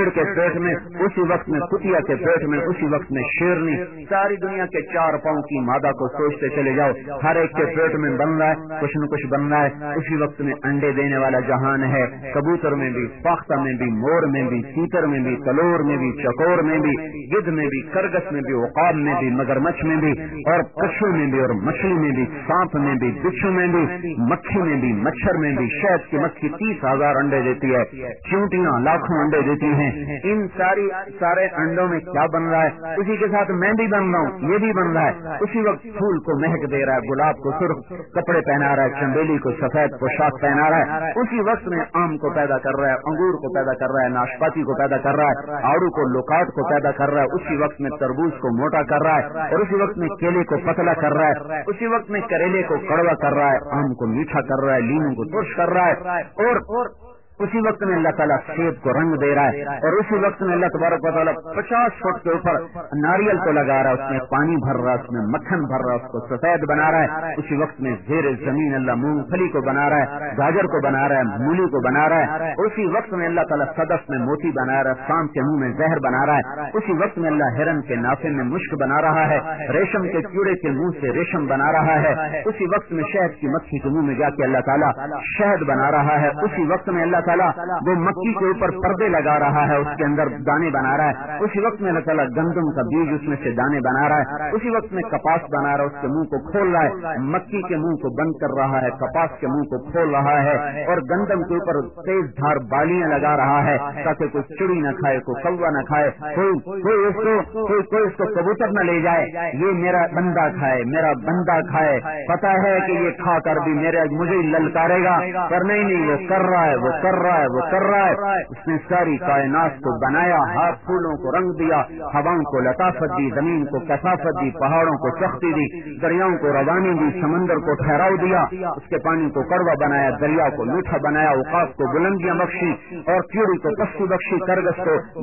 S1: پیٹ میں اسی وقت میں کتیا کے پیٹ میں اسی وقت میں شیرنی. ساری دنیا کے چار پاؤں کی مادہ کو سوچتے چلے جاؤ, ہر ایک کے پیٹ میں بن رہا ہے کچھ نہ کچھ بن رہا ہے. اسی وقت میں انڈے دینے والا جہان ہے, کبوتر میں بھی, پاختہ میں بھی, مور میں بھی, تیتر میں بھی, تلور میں بھی, چکور میں بھی, گدھ میں بھی, خرگس میں بھی, عقاب میں بھی, مگرمچھ میں بھی, اور کچھو میں بھی, اور مچھلی میں بھی, سانپ میں بھی, بچھو میں بھی, مکھی میں بھی, مچھر میں بھی. شہد کی مکھی تیس ہزار انڈے دیتی ہے, چیونٹیاں لاکھوں انڈے دیتی ہیں. ان ساری سارے انڈوں میں کیا بن رہا ہے؟ اسی کے ساتھ میں بھی بن رہا ہوں, یہ بھی بن رہا ہے. اسی وقت پھول کو مہک دے رہا ہے, گلاب کو سرخ کپڑے پہنا رہا ہے, چنبیلی کو سفید پوشاک پہنا رہا ہے. اسی وقت میں آم کو پیدا کر رہا ہے, انگور کو پیدا کر رہا ہے, ناشپاتی کو پیدا کر رہا ہے, آڑو کو لوکاٹ کو پیدا کر رہا ہے. اسی وقت میں تربوز کو موٹا کر رہا ہے, اور اسی وقت میں کیلے کو پتلا کر رہا ہے. اسی وقت میں کریلے کو کڑوا کر رہا ہے, آم کو میٹھا کر رہا ہے, لیموں کو ترش کر رہا ہے. اور اسی وقت میں اللہ تعالیٰ سیب کو رنگ دے رہا ہے, اور اسی وقت میں اللہ تبارک و تعالیٰ پچاس فٹ کے اوپر ناریل کو لگا رہا ہے, اس میں پانی بھر رہا ہے, اس میں مکھن بھر رہا ہے, اس کو سفید بنا رہا ہے. اسی وقت میں زیر زمین اللہ مونگ پھلی کو بنا رہا ہے, گاجر کو بنا رہا ہے, مولی کو بنا رہا ہے. اسی وقت میں اللہ تعالیٰ صدف میں موتی بنا رہا ہے, سانپ کے منہ میں زہر بنا رہا ہے. اسی وقت میں اللہ ہرن کے نافے میں مشک بنا رہا ہے, ریشم کے کیڑے کے منہ سے ریشم بنا رہا ہے. اسی وقت میں شہد کی مکھی کے منہ میں جا کے اللہ تعالیٰ شہد بنا رہا ہے. اسی وقت میں اللہ تعالیٰ وہ مکھی کے اوپر پردے لگا رہا ہے, اس کے اندر دانے بنا رہا ہے. اسی وقت میں اللہ تعالیٰ گندم کا بیج اس میں سے دانے بنا رہا ہے. اسی وقت میں کپاس بنا رہا ہے, اس کے منہ کو کھول رہا ہے, مکھی کے منہ کو بند کر رہا ہے, کپاس کے منہ کو کھول رہا ہے, اور گندم کے اوپر تیز دھار بالیاں لگا رہا ہے تاکہ کوئی چڑی نہ کھائے, کوئی کوا نہ کھائے, کوئی کوئی اس کو کوئی کوئی اس کو کبوتر نہ لے جائے. یہ میرا بندہ کھائے, میرا بندہ کھائے. پتا ہے کہ یہ کھا کر بھی میرے مجھے للکارے گا, پر نہیں نہیں وہ کر رہا ہے, وہ کر رہا ہے, وہ کر رہا ہے. اس نے ساری کائنات کو بنایا, ہاتھ پھولوں کو رنگ دیا, ہواؤں کو لطافت دی, زمین کو کثافت دی, پہاڑوں کو سختی دی, دریاؤں کو روانی دی, سمندر کو ٹھہراؤ دیا, اس کے پانی کو کڑوا بنایا, دریا کو میٹھا بنایا, اوقاف کو بلندیاں بخشی, اور کیڑی کو پستی بخشی, کرگس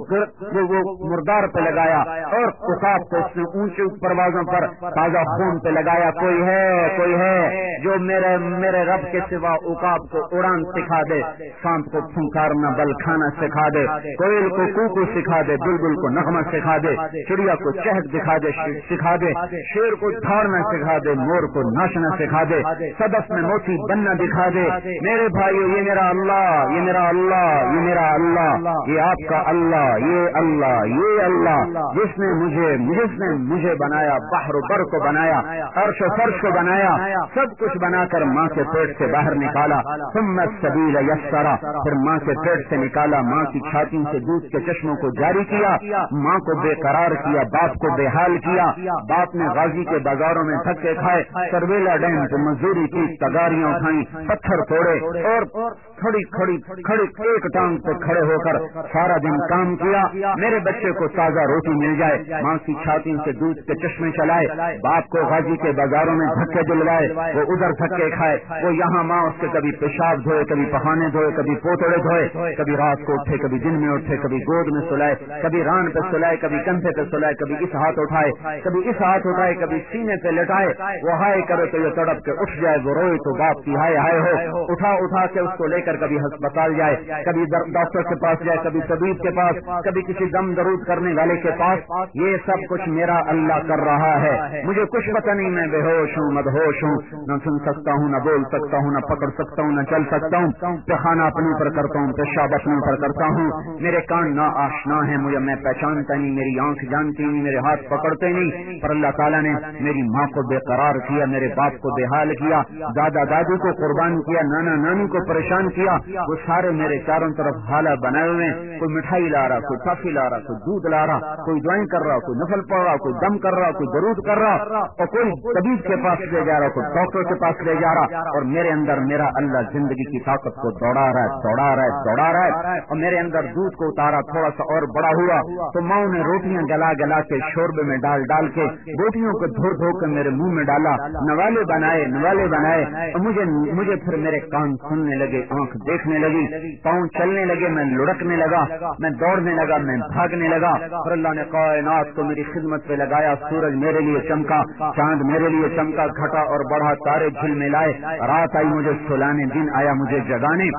S1: کو وہ مردار پہ لگایا, اور اوقاف کو اس نے اونچی پروازوں پر تازہ خون پہ لگایا. کوئی ہے کوئی ہے جو میرے میرے رب کے سوا اوقاف کو اڑان سکھا دے, سانپ کو پھنکارنا بل کھانا سکھا دے, کوئل کو کوکو سکھا دے, بلبل کو نغمہ سکھا دے, چڑیا کو چہک دکھا دے سکھا دے, شیر کو دھاڑنا سکھا دے, مور کو ناچنا سکھا دے, صدف میں موتی بننا دکھا دے. میرے بھائیو, یہ میرا اللہ, یہ میرا اللہ, یہ میرا اللہ, یہ آپ کا اللہ, یہ اللہ, یہ اللہ جس نے مجھے جس نے مجھے بنایا, بحر و بر کو بنایا, عرش و فرش کو بنایا, سب کچھ بنا کر ماں کے پیٹ سے باہر نکالا. ثم السبیل یسرا, پھر ماں کے پیٹ سے نکالا, ماں کی چھاتی سے دودھ کے چشموں کو جاری کیا, ماں کو بے قرار کیا, باپ کو بے حال کیا. باپ نے غازی کے بازاروں میں دھکے کھائے, سرویلا ڈیم کو مزدوری کی, تگاریاں اٹھائیں, پتھر توڑے, اور کھڑی کھڑی کھڑی ایک ٹانگ پہ کھڑے ہو کر سارا دن کام کیا. میرے بچے کو تازہ روٹی مل جائے, ماں کی چھاتی سے دودھ کے چشمے چلائے. باپ کو غازی کے بازاروں میں دھکے دلوائے, وہ ادھر دھکے کھائے, وہ یہاں ماں اس کے کبھی پیشاب دھوئے, کبھی پخانے دھوئے, کبھی پوتڑے دھوئے, کبھی رات کو اٹھے, کبھی دن میں اٹھے, کبھی گود میں سلائے, کبھی ران پہ سلائے, کبھی کندھے پہ سلائے, کبھی اس ہاتھ اٹھائے, کبھی اس ہاتھ اٹھائے, کبھی سینے پہ لٹائے. وہ ہائے کرے تو یہ تڑپ کے اٹھ جائے, وہ روئے تو باپ کی ہائے ہائے ہو. اٹھا اٹھا کے اس کو لے کر کبھی ہسپتال جائے, کبھی ڈاکٹر کے پاس جائے, کبھی طبیب کے پاس, کبھی کسی دم درود کرنے والے کے پاس. یہ سب کچھ میرا اللہ کر رہا ہے. مجھے کچھ پتہ نہیں, میں بے ہوش ہوں, مدہوش ہوں, نہ سن سکتا ہوں, نہ بول سکتا ہوں, نہ پکڑ سکتا ہوں, نہ چل سکتا ہوں. پیخانہ اپنے پر کرتا ہوں, پیشاب اپنے پر کرتا ہوں. میرے کان نا آشنا ہے, مجھے میں پہچانتا نہیں, میری آنکھ جانتی نہیں, میرے ہاتھ پکڑتے نہیں. پر اللہ تعالیٰ نے میری ماں کو بے قرار کیا, میرے باپ کو بے حال کیا, دادا دادی کو قربان کیا, نانا نانی کو پریشان کیا. وہ سارے میرے چاروں طرف حالہ بنائے ہوئے, کوئی مٹھائی لا رہا, کوئی ٹافی لا رہا, کوئی دودھ لا رہا, کوئی دعائیں کر رہا, کوئی نفل پڑھ رہا, کوئی دم کر رہا, کوئی درود کر رہا, اور کوئی طبیب کے پاس لے جا رہا, کوئی ڈاکٹر کے پاس لے جا رہا. اور میرے اندر میرا اللہ زندگی کی طاقت کو دوڑا رہا ہے, دوڑا رہا ہے, دوڑا رہا ہے. اور میرے اندر دودھ کو اتارا, تھوڑا سا اور بڑا ہوا تو ماں نے روٹیاں گلا گلا کے شوربے میں ڈال ڈال کے روٹیوں کو دھو دھو کے میرے منہ میں ڈالا, نوالے بنائے نوالے بنائے. اور مجھے مجھے پھر میرے کان سننے لگے, آنکھ دیکھنے لگی, پاؤں چلنے لگے, میں لڑکنے لگا, میں دوڑنے لگا, میں بھاگنے لگا. اور اللہ نے کائنات کو میری خدمت پہ لگایا. سورج میرے لیے چمکا, چاند میرے لیے چمکا, گھٹا اور بڑھا, تارے جھل ملائے. رات آئی مجھے سلانے, دن آیا مجھے جگانے.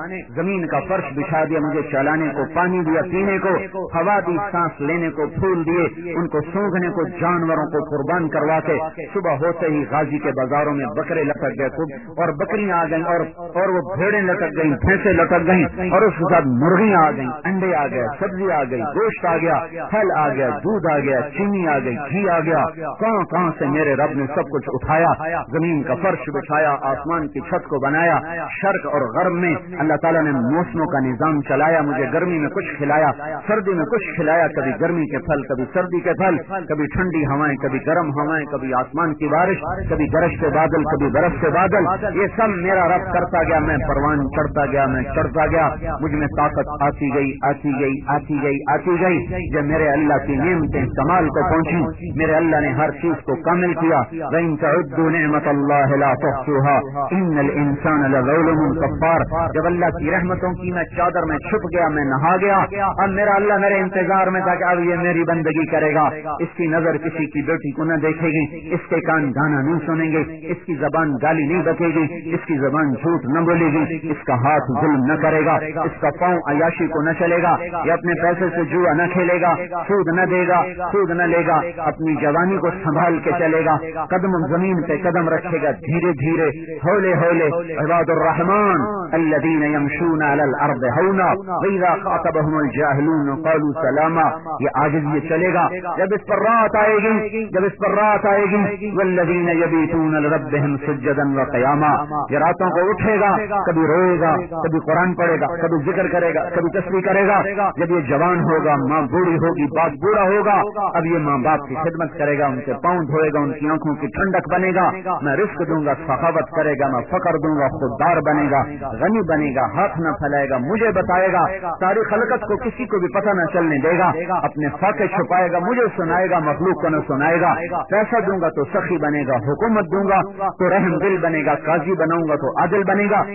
S1: زمین کا فرش بچھا دیا، مجھے چلانے کو پانی دیا، پینے کو ہوا دی، سانس لینے کو پھول دیے، ان کو سونگھنے کو جانوروں کو قربان کروا کے صبح ہوتے ہی غازی کے بازاروں میں بکرے لٹک گئے اور بکریاں آ گئیں اور اور وہ بھیڑیں لٹک گئیں، بھینسیں لٹک گئیں اور اس کے ساتھ مرغیاں آ گئیں، انڈے آ گئے، سبزی آ گئی، گوشت آ گیا، پھل آ گیا، دودھ آ گیا، چینی آ گئی، گھی آ گیا، کہاں کہاں سے میرے رب نے سب کچھ اٹھایا، زمین کا فرش بچھایا، آسمان کی چھت کو بنایا، شرق اور غرب میں اللہ تعالیٰ نے موسموں کا نظام چلایا، مجھے گرمی میں کچھ کھلایا، سردی میں کچھ کھلایا، کبھی گرمی کے پھل، کبھی سردی کے پھل، کبھی ٹھنڈی ہوائیں، کبھی گرم ہوائیں، کبھی آسمان کی بارش، کبھی گرجتے بادل، کبھی برف سے بادل، یہ سب میرا رب کرتا گیا، میں پروان چڑھتا گیا، میں چڑھتا گیا، مجھ میں طاقت آتی گئی آتی گئی آتی گئی آتی گئی، جب میرے اللہ کی نعمتیں کمال کو پہنچی، میرے اللہ نے ہر چیز کو کامل کیا، وَإِن تَعُدُّوا نِعْمَةَ اللَّهِ لَا تُحْصُوهَا إِنَّ الْإِنسَانَ لَظَلُومٌ كَفَّارٌ۔ جب اللہ کی رحمتوں کی میں چادر میں چھپ گیا، میں نہا گیا، اب میرا اللہ میرے انتظار میں تھا کہ اب یہ میری بندگی کرے گا، اس کی نظر کسی کی بیٹی کو نہ دیکھے گی، اس کے کان گانا نہیں سنیں گے، اس کی زبان گالی نہیں بکے گی، اس کی زبان جھوٹ نہ بولے گی، اس کا ہاتھ ظلم نہ کرے گا، اس کا پاؤں عیاشی کو نہ چلے گا، یہ اپنے پیسے سے جوا نہ کھیلے گا، سود نہ دے گا، سود نہ لے گا، اپنی جوانی کو سنبھال کے چلے گا، قدم زمین پہ قدم رکھے گا، دھیرے دھیرے، ہولے ہولے۔ عباد الرحمن الذین یمشون علی الارض ہونا واذا خاطبهم الجاہلون قالوا سلاما، یہ عاجز یہ چلے گا، جب اس پر رات آئے گی، جب اس پر رات آئے گی، والذین یبیتون لربهم سجدا وقیاما، یہ راتوں کو اٹھے گا، کبھی روئے گا، کبھی قرآن پڑھے گا، کبھی ذکر کرے گا، کبھی تسبیح کرے گا، جب یہ جوان ہوگا، ماں بوڑھی ہوگی، باپ بوڑھا ہوگا، اب یہ ماں باپ کی خدمت کرے گا، ان کے پاؤں دھوئے گا، ان کی آنکھوں کی ٹھنڈک بنے گا، میں رزق دوں گا، سخاوت کرے گا، میں فقر دوں گا، خوددار بنے گا، غنی بنے گا، ہاتھ نہ پھیلائے گا، مجھے بتائے گا، ساری خلقت کو کسی کو بھی پتہ نہ چلنے دے گا، اپنے فاقے چھپائے گا، مجھے سنائے گا، مخلوق کو نہ سنائے گا، پیسہ دوں گا تو سخی بنے گا، حکومت دوں گا تو رحم دل بنے گا، قاضی بناؤں گا تو عادل بنے گا،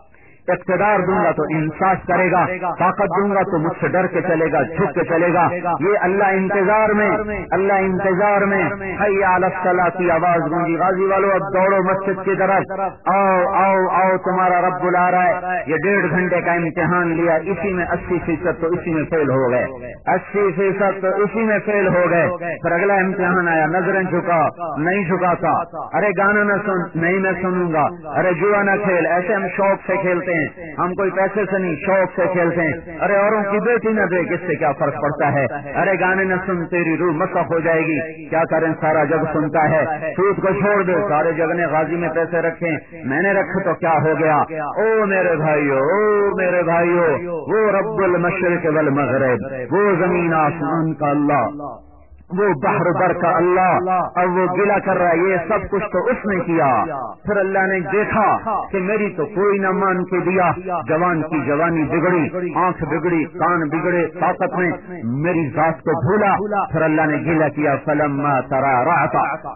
S1: اقتدار دوں گا تو انصاف کرے گا، طاقت دوں گا تو مجھ سے ڈر کے چلے گا، جھک کے چلے گا، یہ اللہ انتظار میں، اللہ انتظار میں، حی علی الصلاۃ کی آواز گونجی، غازی والو اب دوڑو مسجد کی طرف، آؤ آؤ آؤ تمہارا رب بلا رہا ہے، یہ ڈیڑھ گھنٹے کا امتحان لیا، اسی میں اسی فیصد تو اسی میں فیل ہو گئے، اسی فیصد تو اسی میں فیل ہو گئے، پھر اگلا امتحان آیا، نظریں جھکا، نہیں جھکاتا، ارے گانا نہ سن، نہیں میں سنوں گا، ارے جوا نہ کھیل، ایسے ہم شوق سے کھیلتے ہیں، ہم کوئی پیسے سے نہیں، شوق سے کھیلتے ہیں، ارے اوروں کی بیٹی نہ دے، کس سے کیا فرق پڑتا ہے، ارے گانے نہ سن، تیری روح مسخ ہو جائے گی، کیا کریں سارا جگ سنتا ہے، سود کو چھوڑ دو، سارے جگ نے غازی میں پیسے رکھے، میں نے رکھے تو کیا ہو گیا، او میرے بھائیو، او میرے بھائیو، وہ رب المشرق والمغرب، وہ زمین آسمان کا اللہ، وہ بحر بر کا اللہ، اب وہ گلا کر رہا ہے، یہ سب کچھ تو اس نے کیا، پھر اللہ نے دیکھا کہ میری تو کوئی نہ مان کے دیا، جوان کی جوانی بگڑی، آنکھ بگڑی، کان بگڑے، طاقت میں میری ذات کو بھولا، پھر اللہ نے گلا کیا، فلما ترعرعت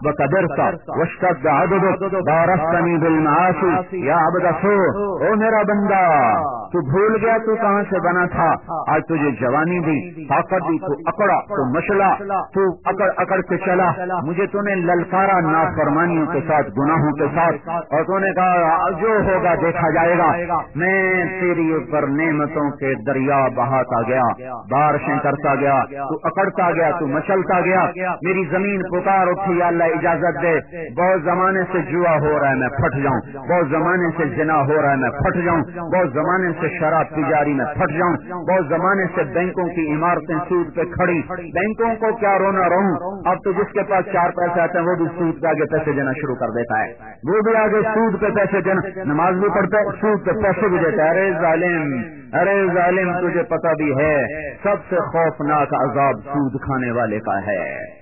S1: وكبرت واشتد عضدك بارزتني بالمعاصي یا عبد سو، او میرا بندہ تو بھول گیا تو کہاں سے بنا تھا، آج تجھے جوانی دی، طاقت دی، تو اکڑا، تو مچلا، تو اکڑ اکڑ کے چلا، مجھے تو نے للکارا نافرمانیوں کے ساتھ، گناہوں کے ساتھ، اور تو نے کہا جو ہوگا دیکھا جائے گا، میں تیری اوپر نعمتوں کے دریا بہاتا گیا، بارشیں کرتا گیا، تو اکڑتا گیا، تو مچلتا گیا، میری زمین پکار اٹھی، یا اللہ اجازت دے، بہت زمانے سے جوا ہو رہا ہے میں پھٹ جاؤں، بہت زمانے سے زنا ہو رہا ہے میں پھٹ جاؤں، بہت زمانے سے شراب تجاری میں پھٹ جاؤں، بہت زمانے سے بینکوں کی عمارتیں سود پہ کھڑی، بینکوں کو کیا رونا رہوں، اب تو جس کے پاس چار پیسے آتے ہیں وہ بھی سود کے آگے پیسے دینا شروع کر دیتا ہے، وہ بھی آگے سود پہ پیسے دینا، نماز بھی پڑھتا ہے، سود پہ پیسے بھی دیتا ہے، ارے ظالم، ارے ظالم تجھے پتہ بھی ہے سب سے خوفناک عذاب سود کھانے والے کا ہے،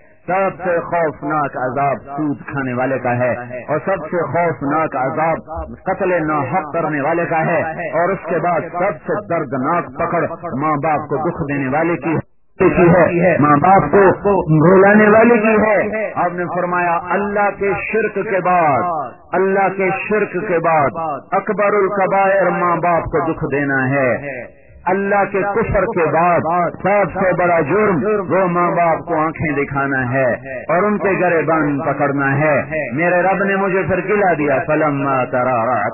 S1: سب سے خوفناک عذاب سود کھانے والے کا ہے، اور سب سے خوفناک عذاب قتل ناحق کرنے والے کا ہے، اور اس کے بعد سب سے دردناک پکڑ ماں باپ کو دکھ دینے والے کی ہے، ماں باپ کو بھولانے والے کی ہے۔ آپ نے فرمایا اللہ کے شرک کے بعد، اللہ کے شرک کے بعد اکبر الکبائر ماں باپ کو دکھ دینا ہے، اللہ کے کفر کے بعد سب سے بڑا جرم وہ ماں باپ کو آنکھیں دکھانا ہے اور ان کے گریبان پکڑنا ہے. میرے رب نے مجھے پھر گلا دیا فلما ترعرعت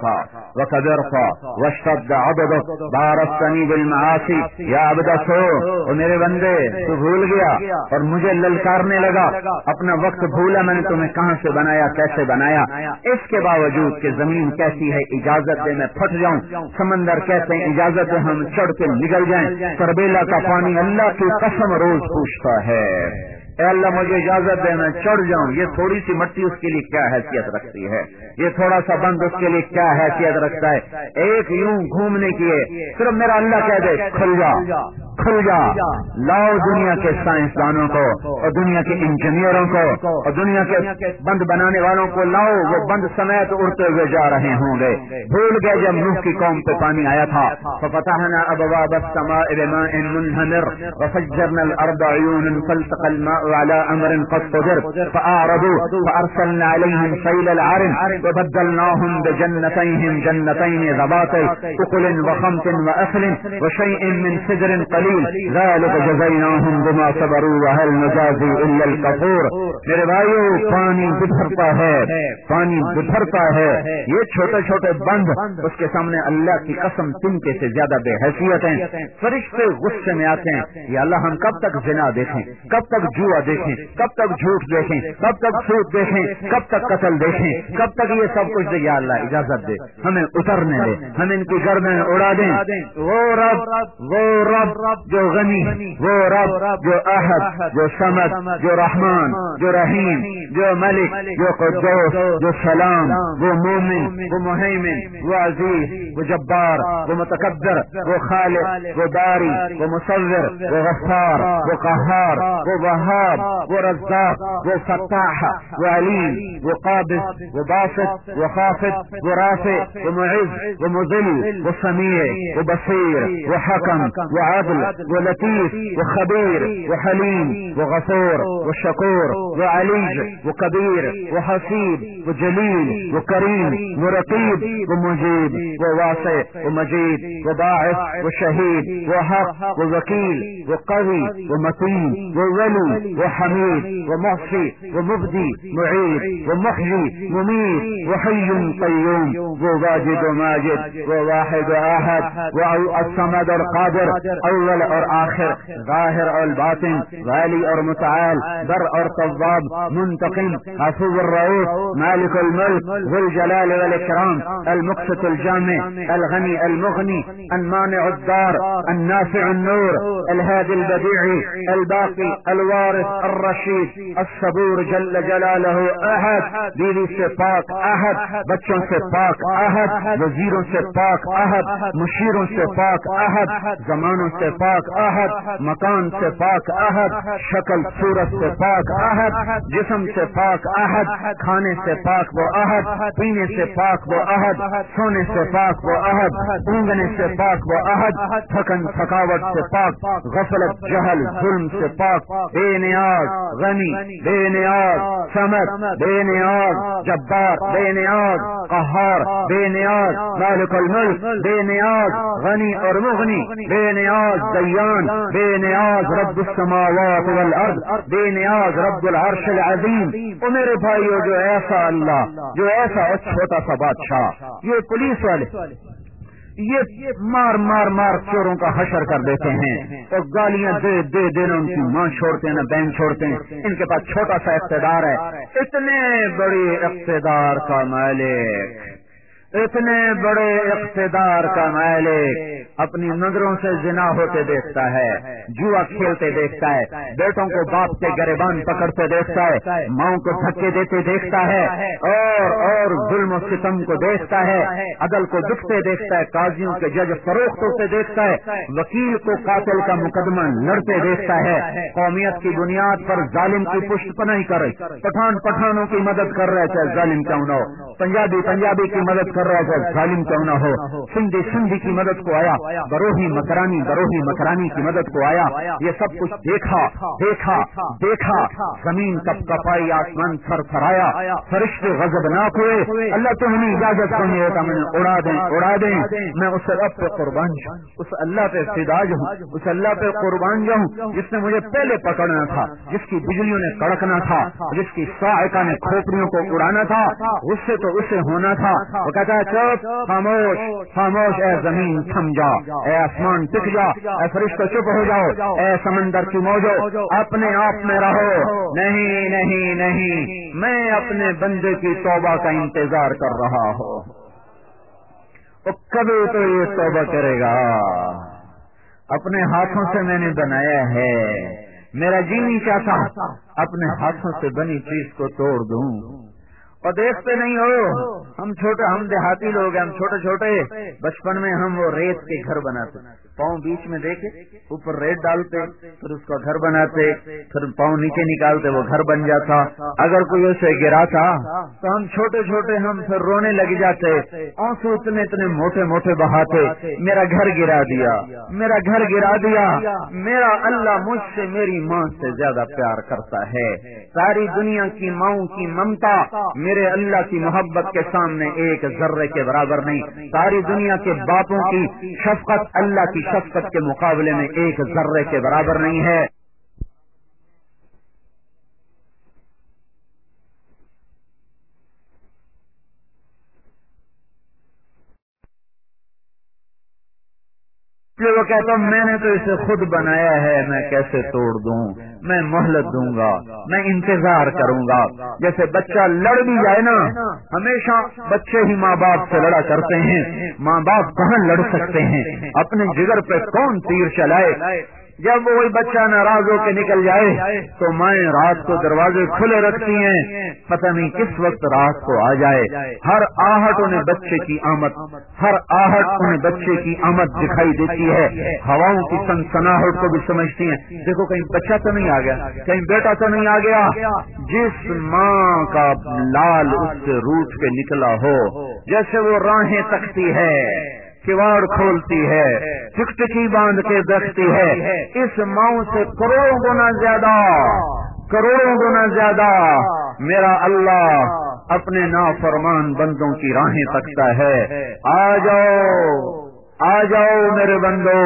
S1: وكبرت واشتد عضدك بارزتني بالمعاصي يا عبد سو. اور میرے بندے تو بھول گیا اور مجھے للکارنے لگا, اپنا وقت بھولا میں نے تمہیں کہاں سے بنایا, کیسے بنایا. اس کے باوجود کہ زمین کیسی ہے اجازت دے میں پھٹ جاؤں, سمندر کہتے ہیں اجازت دے ہم چڑھ کے نکل جائیں. کربیلا کا پانی اللہ کی قسم روز پوچھتا ہے اے اللہ مجھے اجازت دے میں چڑھ جاؤں. یہ تھوڑی سی مٹی اس کے لیے کیا حیثیت رکھتی ہے, یہ تھوڑا سا بند اس کے لیے کیا حیثیت رکھتا ہے. ایک یوں گھومنے کی صرف میرا اللہ کہہ دے کھل جا کھل جا. لاؤ دنیا کے سائنسدانوں کو اور دنیا کے انجینئروں کو اور دنیا کے بند بنانے والوں کو لاؤ, وہ بند سمیت اڑتے ہوئے جا رہے ہوں گے. بھول گئے جب نوح کی قوم پہ پانی آیا تھا ففتحنا ابواب السماء بماء منهمر وفجرنا الارض عيونا فالتقى الماء على امر قد قدر فاعرضوا فارسلنا عليهم سيل العرم وبدلناهم بجنتيهم جنتين ذوات اكل وخمط واثل وشيء من سدر قليل ذلك جزيناهم بما صبروا وهل نجازي الا الكفور. میرے بھائیو پانی بھرتا ہے, پانی بھرتا ہے. یہ چھوٹے چھوٹے بند اس کے سامنے اللہ کی قسم تنکے سے زیادہ بے حیثیت ہیں. فرشتے غصے میں آتے ہیں یا اللہ ہم کب تک زنا دیکھیں, کب تک جوا دیکھیں, کب تک جھوٹ دیکھیں, کب تک سود دیکھیں, کب تک قتل دیکھیں, کب تک یہ سب کچھ دے. یا اللہ اجازت دے ہمیں اترنے دے, ہم ان کی گردن اڑا دیں. وہ رب وہ رب جو غنی, وہ رب جو احد, جو سمد, جو رحمان, جو رحیم, جو ملک, جو قدوس, جو سلام, وہ مومن, وہ مہیمن, وہ عزیز, وہ جبار, وہ متکبر, وہ خالق, وہ باری, وہ مصور, وہ غفار, وہ قہار, وہ وہاب, وہ رزاق, وہ فتاح, وہ علیم, وہ قابض, وہ باسط, وہ خافض, وہ رافع, وہ معز, وہ مذل, وہ سمیع, وہ بصیر, وہ حکم, وہ عدل, وہ لطیف, وہ خبیر, وہ حلیم, وہ غفور, وہ شکور, وہ علیج, وہ کبیر, وہ حسیب, وہ جلیل, وہ کریم, وہ رقیب, وہ مجید, وہ واسع, وہ مجید, وہ باعث, وہ شہید, وہ حق, وہ وکیل, وہ قوی, وہ متین, وہ ولی, وہ حمید, وہ محصی, وہ مبدی, معید, وہ محیی, ممیت, وہ حی قیوم, وہ واجد و ماجد, وہ واحد و احد, وہ الصمد اور قادر, اول اور آخر, ظاہر اور باطن, والی اور متعال, بر اور تواب, منتقم, عفو الرؤوف, مالک الملک, ذو الجلال والاکرام, المقسط الجامع, الغنی المغنی, المانع الدار, النافع النور, الهادي البديع, الباقي, الوارث, الرشید, الصبور جل جلالہ احد. بیوی سے پاک احد, بچوں سے پاک احد, وزیروں سے پاک احد, مشیروں سے پاک احد, زمانوں سے پاک احد, مکان سے پاک احد, شکل صورت سے پاک احد, جسم سے پاک احد, کھانے سے پاک وہ احد, پینے سے پاک وہ احد, سونے سے پاک وہ احد, اونگنے سے پاک وہ احد, تھکن تھکاوٹ سے پاک, غفلت جہل ظلم سے پاک, بے نیاز, غنی, بے نیاز, سمد, بے نیاز, جبار, بے نیاز, قہار, بے نیاز, مالک الملک, بے نیاز, غنی اور مغنی, بے نیاز, دیان, بے نیاز, رب السماوات والارض, بے نیاز, رب العرش العظیم. او میرے بھائیو جو ایسا اللہ, جو ایسا چھوٹا سا بادشاہ, یہ پولیس والے یہ مار مار مار چوروں کا حشر کر دیتے ہیں اور گالیاں دے دے دینا ان کی ماں چھوڑتے ہیں نہ بہن چھوڑتے ہیں. ان کے پاس چھوٹا سا اقتدار ہے, اتنے بڑی اقتدار کا مالک, اتنے بڑے اقتدار کا مالک اپنی نظروں سے زنا ہوتے دیکھتا ہے, جوا کھیلتے دیکھتا ہے, بیٹوں کو باپ کے گریبان پکڑتے دیکھتا ہے, ماؤں کو دھکے دیتے دیکھتا ہے, اور اور ظلم و ستم کو دیکھتا ہے, عدل کو دکھتے دیکھتا ہے, قاضیوں کے جج فروخت ہوتے دیکھتا ہے, وکیل کو قاتل کا مقدمہ لڑتے دیکھتا ہے, قومیت کی بنیاد پر ظالم کی پشت پناہی کر رہے, پٹھان پٹھانوں کی مدد کر رہے, چاہے ظالم کیوں نہ ہو, पंजाबी पंजाबी की मदद कर रहा है, जालिम क्यों न हो, सिंधी सिंधी की मदद को आया, बरोही मकरानी बरोही मकरानी की मदद को आया। ये सब कुछ देखा देखा देखा, जमीन कप कपाई, आसमान थर थराया, फरिश्ते गजबनाक हुए। अल्लाह तो हमें इजाजत नहीं होता, मैंने उड़ा दें उड़ा दें, मैं उस रब पे कुर्बान जाऊं, उस अल्लाह पे फिदा जाऊं, उस अल्लाह पे कुर्बान जाऊं जिसने मुझे पहले पकड़ना था, जिसकी बिजलियों ने कड़कना था, जिसकी साइका ने खोपड़ियों को उड़ाना था, उससे तो उसे होना था। वो कहता है चुप, खामोश खामोश, ए जमीन थम जा, ए आसमान टिक जा, ए फरिश्ते चुप हो जाओ, ए समंदर की मौजो अपने आप में रहो। नहीं नहीं नहीं, मैं अपने बंदे की तौबा का इंतजार कर रहा हूँ, वो कभी तो ये तौबा करेगा। अपने हाथों से मैंने बनाया है, मेरा जी नहीं चाहता अपने हाथों से बनी चीज को तोड़ दूं। और देखते नहीं हो, हम छोटे हम देहाती लोग हैं, हम छोटे छोटे बचपन में हम वो रेत के घर बनाते, पाँव बीच में देके ऊपर रेत डालते, फिर उसका घर बनाते, फिर पाँव नीचे निकालते, वो घर बन जाता। अगर कोई उसे गिराता तो हम छोटे छोटे हम फिर रोने लग जाते, आंसू इतने इतने मोटे मोटे बहाते, मेरा घर गिरा दिया, मेरा घर गिरा दिया। मेरा अल्लाह मुझसे मेरी माँ से ज्यादा प्यार करता है। सारी दुनिया की माँओं की ममता मेरे अल्लाह की मोहब्बत के सामने एक जर्रे के बराबर नहीं। सारी दुनिया के बापों की शफकत अल्लाह की शफकत के मुकाबले में एक जर्रे के बराबर नहीं है। वो कहता मैंने तो इसे खुद बनाया है, मैं कैसे तोड़ दूं, मैं मोहलत दूंगा, मैं इंतजार करूंगा। जैसे बच्चा लड़ भी जाए ना, हमेशा बच्चे ही माँ बाप से लड़ा करते हैं, माँ बाप कहाँ लड़ सकते हैं, अपने जिगर पे कौन तीर चलाए। जब वही बच्चा नाराज होकर निकल जाए तो माएँ रात को दरवाजे खुले रखती हैं, पता नहीं किस वक्त रात को आ जाए। हर आहट उन्हें बच्चे की आमद, हर आहट उन्हें बच्चे की आमद दिखाई देती है। हवाओं की सनसनाहट को भी समझती हैं, देखो कहीं बच्चा तो नहीं आ गया, कहीं बेटा तो नहीं आ गया। जिस माँ का लाल उससे रूठ के निकला हो, जैसे वो राहें तकती है, किवाड़ खोलती है, टिकटिकी बांध के रखती है, इस माँ से करोड़ों गुना ज्यादा करोड़ों गुना ज्यादा मेरा अल्लाह अपने नाफरमान बंदों की राहें तकता है। आ जाओ आ जाओ मेरे बंदो,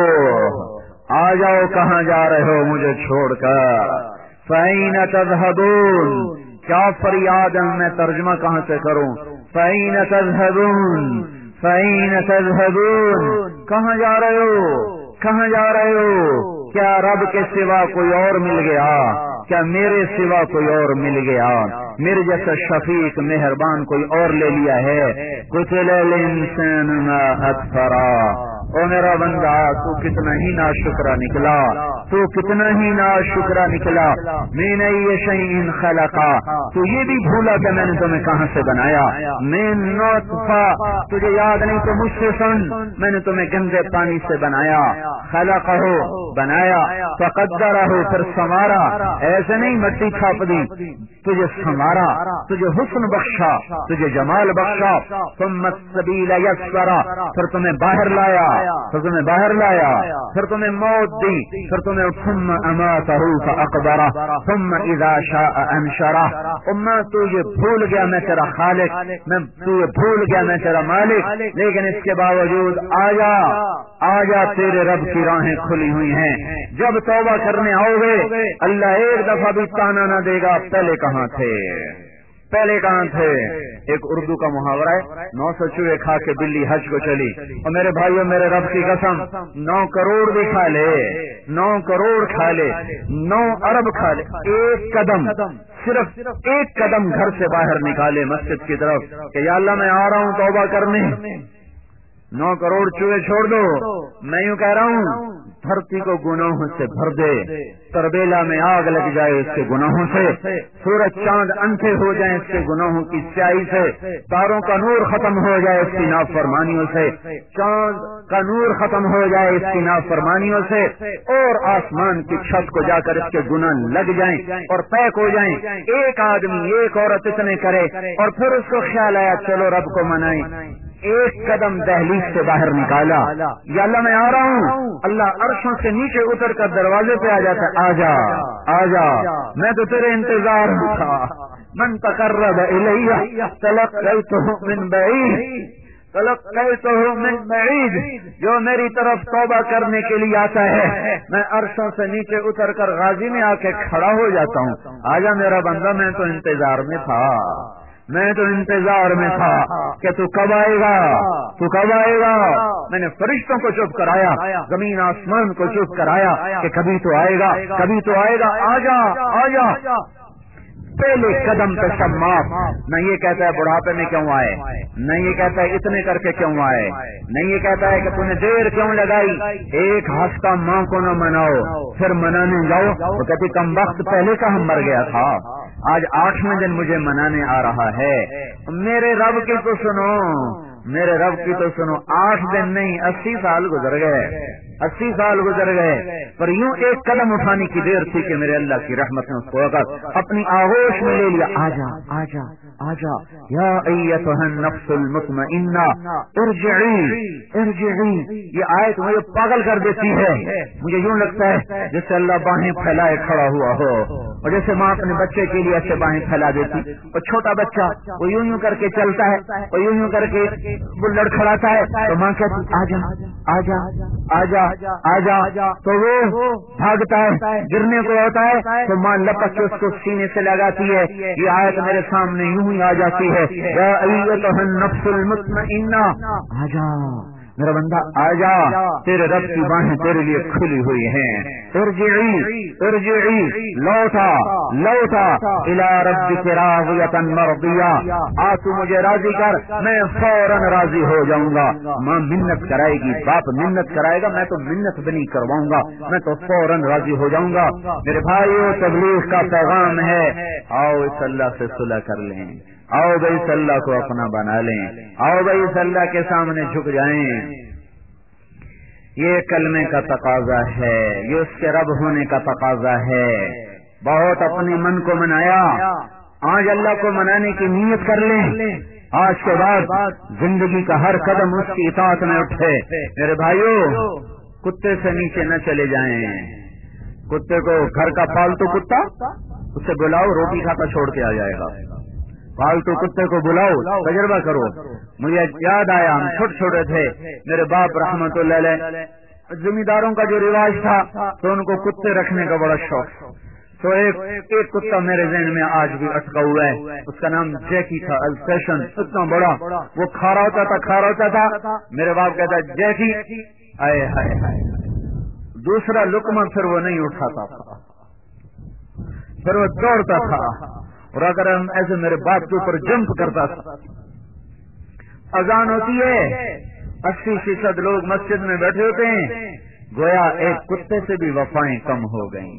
S1: आ जाओ, कहाँ जा रहे हो मुझे छोड़कर। फ़ैन तज़हबून, क्या फरियाद है, मैं तर्जुमा कहाँ से करूं। फ़ैन तज़हबून फ़ैन तज़हबून, कहाँ जा रहे हो, कहाँ जा रहे हो। क्या रब के सिवा कोई और मिल गया, क्या मेरे सिवा कोई और मिल गया, मेरे जैसा शफीक मेहरबान कोई और ले लिया है। कुतिल इंसान मा अकफरा, ओ मेरा बंदा तू कितना ही नाशुक्रा निकला, तू कितना ही नाशुक्रा निकला। मैंने ये शैइन खलका, तू ये भी भूला कि मैंने तुम्हें कहाँ से बनाया। मैं नौतफा, तुझे याद नहीं तो मुझसे सुन, मैंने तुम्हें गंदे पानी से बनाया। खलका हो, बनाया, फ़क़द्दरा हो, फिर संवारा। ऐसे नहीं मट्टी छाप दी, तुझे संवारा, तुझे हुस्न बख्शा, तुझे जमाल बख्शा। तुम सबील यस्सरा, फिर तुम्हें बाहर लाया, फिर तुम्हें बाहर लाया, फिर तुम्हें मौत दी, फिर तुम्हें थुम्मा अमातहु फ़अक़बरा थुम्मा इज़ा शाअ अंशरा। उम्मा तू ये भूल गया मैं तेरा खालिक, मैं तू ये भूल गया मैं तेरा मालिक, लेकिन इसके बावजूद आजा आजा, तेरे रब की राहें खुली हुई हैं। जब तौबा करने आओगे अल्लाह एक दफा भी ताना न देगा पहले कहाँ थे, पहले कहाँ थे। एक उर्दू का मुहावरा है, नौ सौ चूहे खा के बिल्ली हज को चली। और मेरे भाइयों, मेरे रब की कसम, नौ करोड़ भी खा ले, नौ करोड़ खा ले, नौ अरब खा ले, एक कदम, सिर्फ एक कदम घर से बाहर निकाले मस्जिद की तरफ कि या अल्लाह मैं आ रहा हूँ तौबा करने, नौ करोड़ चूहे छोड़ दो। मैं यूँ कह रहा हूँ دھرتی کو گناہوں سے بھر دے، تربیلا میں آگ لگ جائے اس کے گناہوں سے، سورج چاند اندھے ہو جائیں اس کے گناہوں کی سیاہی سے، تاروں کا نور ختم ہو جائے اس کی نافرمانیوں سے، چاند کا نور ختم ہو جائے اس کی نافرمانیوں سے، اور آسمان کی چھت کو جا کر اس کے گناہ لگ جائیں اور پیک ہو جائیں، ایک آدمی ایک عورت اتنے کرے اور پھر اس کو خیال آیا چلو رب کو منائیں، ایک قدم دہلیز سے باہر نکالا، یا اللہ میں آ رہا ہوں، اللہ عرشوں سے نیچے اتر کر دروازے پہ آ جاتا ہے، آجا آجا میں تو تیرے انتظار میں تھا، من تقرب الیہ تلقیتہ من بعید تلقیتہ من بعید، جو میری طرف توبہ کرنے کے لیے آتا ہے میں عرشوں سے نیچے اتر کر غازی میں آ کے کھڑا ہو جاتا ہوں، آجا میرا بندہ میں تو انتظار میں تھا، میں تو انتظار میں تھا کہ تو کب آئے گا، تو کب آئے گا، میں نے فرشتوں کو چپ کرایا، زمین آسمان کو چپ کرایا کہ کبھی تو آئے گا، کبھی تو آئے گا، آجا آجا، پہلے قدم پہ سب معاف، نہ یہ کہتا ہے بڑھاپے میں کیوں آئے، نہ یہ کہتا ہے اتنے کر کے کیوں آئے، نہ یہ کہتا ہے کہ تم نے دیر کیوں لگائی، ایک ہفتہ ماں کو نہ مناؤ پھر منانے جاؤ، وہ کہتی کم وقت پہلے کا ہم مر گیا تھا، آج آٹھویں دن مجھے منانے آ رہا ہے، میرے رب کی تو سنو، میرے رب کی تو سنو، آٹھ دن نہیں اسی سال گزر گئے، اسی سال گزر گئے، پر یوں ایک قدم اٹھانے کی دیر تھی کہ میرے اللہ کی رحمت نے اس کو اگر اپنی آغوش میں لے لیا، آجا آجا آجا یا ایتھا النفس المطمئنہ ارجعی ارجعی، یہ آیت مجھے پاگل کر دیتی ہے، مجھے یوں لگتا ہے جیسے اللہ باہیں پھیلائے کھڑا ہوا ہو، اور جیسے ماں اپنے بچے کے لیے ایسے باہیں پھیلا دیتی، اور چھوٹا بچہ وہ یوں یوں کر کے چلتا ہے، اور یوں یوں کر کے وہ لڑکھڑاتا ہے تو ماں کہتی آجا آجا آجا آجا، تو وہ بھاگتا ہے، گرنے کو ہوتا ہے تو ماں لپک کے اس کو سینے سے لگاتی ہے، یہ آیت میرے سامنے یوں ہی آ جاتی ہے، یا ایتھا النفس المطمئنہ، آجا میرا بندہ آجا، تیرے رب کی باہیں تیرے لیے کھلی ہوئی ہیں، ارجعی ارجعی، لوٹا لوٹا الی ربک راضیۃ مرضیہ، آ تو مجھے راضی کر میں فوراً راضی ہو جاؤں گا، ماں منت کرائے گی، باپ منت کرائے گا، میں تو منت بھی نہیں کرواؤں گا، میں تو فوراً راضی ہو جاؤں گا، میرے بھائیو تبلیغ کا پیغام ہے، آؤ اس اللہ سے صلح کر لیں، آؤ بھائی اس اللہ کو اپنا بنا لیں، آؤ بھائی اس اللہ کے سامنے جھک جائیں، یہ کلمے کا تقاضا ہے، یہ اس کے رب ہونے کا تقاضا ہے، بہت اپنے من کو منایا، آج اللہ کو منانے کی نیت کر لیں، آج کے بعد زندگی کا ہر قدم اس کی اطاعت میں اٹھے، میرے بھائیو کتے سے نیچے نہ چلے جائیں، کتے کو گھر کا پالتو کتا اسے بلاؤ روٹی کھاتا چھوڑ کے آ جائے گا، پالتو کتے کو بلاؤ، تجربہ کرو، مجھے یاد آیا ہم چھوٹے چھوٹے تھے، میرے باپ رحمت اللہ علیہ زمینداروں کا جو رواج تھا تو ان کو کتے رکھنے کا بڑا شوق، تو ایک ایک کتا میرے ذہن میں آج بھی اٹکا ہوا ہے، اس کا نام جیکی تھا، الفیشن، اتنا بڑا، وہ کھارا ہوتا تھا کھارا ہوتا تھا، میرے باپ کہتا جیکی، آئے ہائے ہائے، دوسرا لقمہ پھر وہ نہیں اٹھاتا تھا، پھر وہ دوڑتا تھا، اور اگر ہم ایسے میرے باپ کے اوپر جمپ کرتا تھا، اذان ہوتی ہے، اسی فیصد لوگ مسجد میں بیٹھے ہوتے ہیں، گویا ایک کتے سے بھی وفائیں کم ہو گئیں،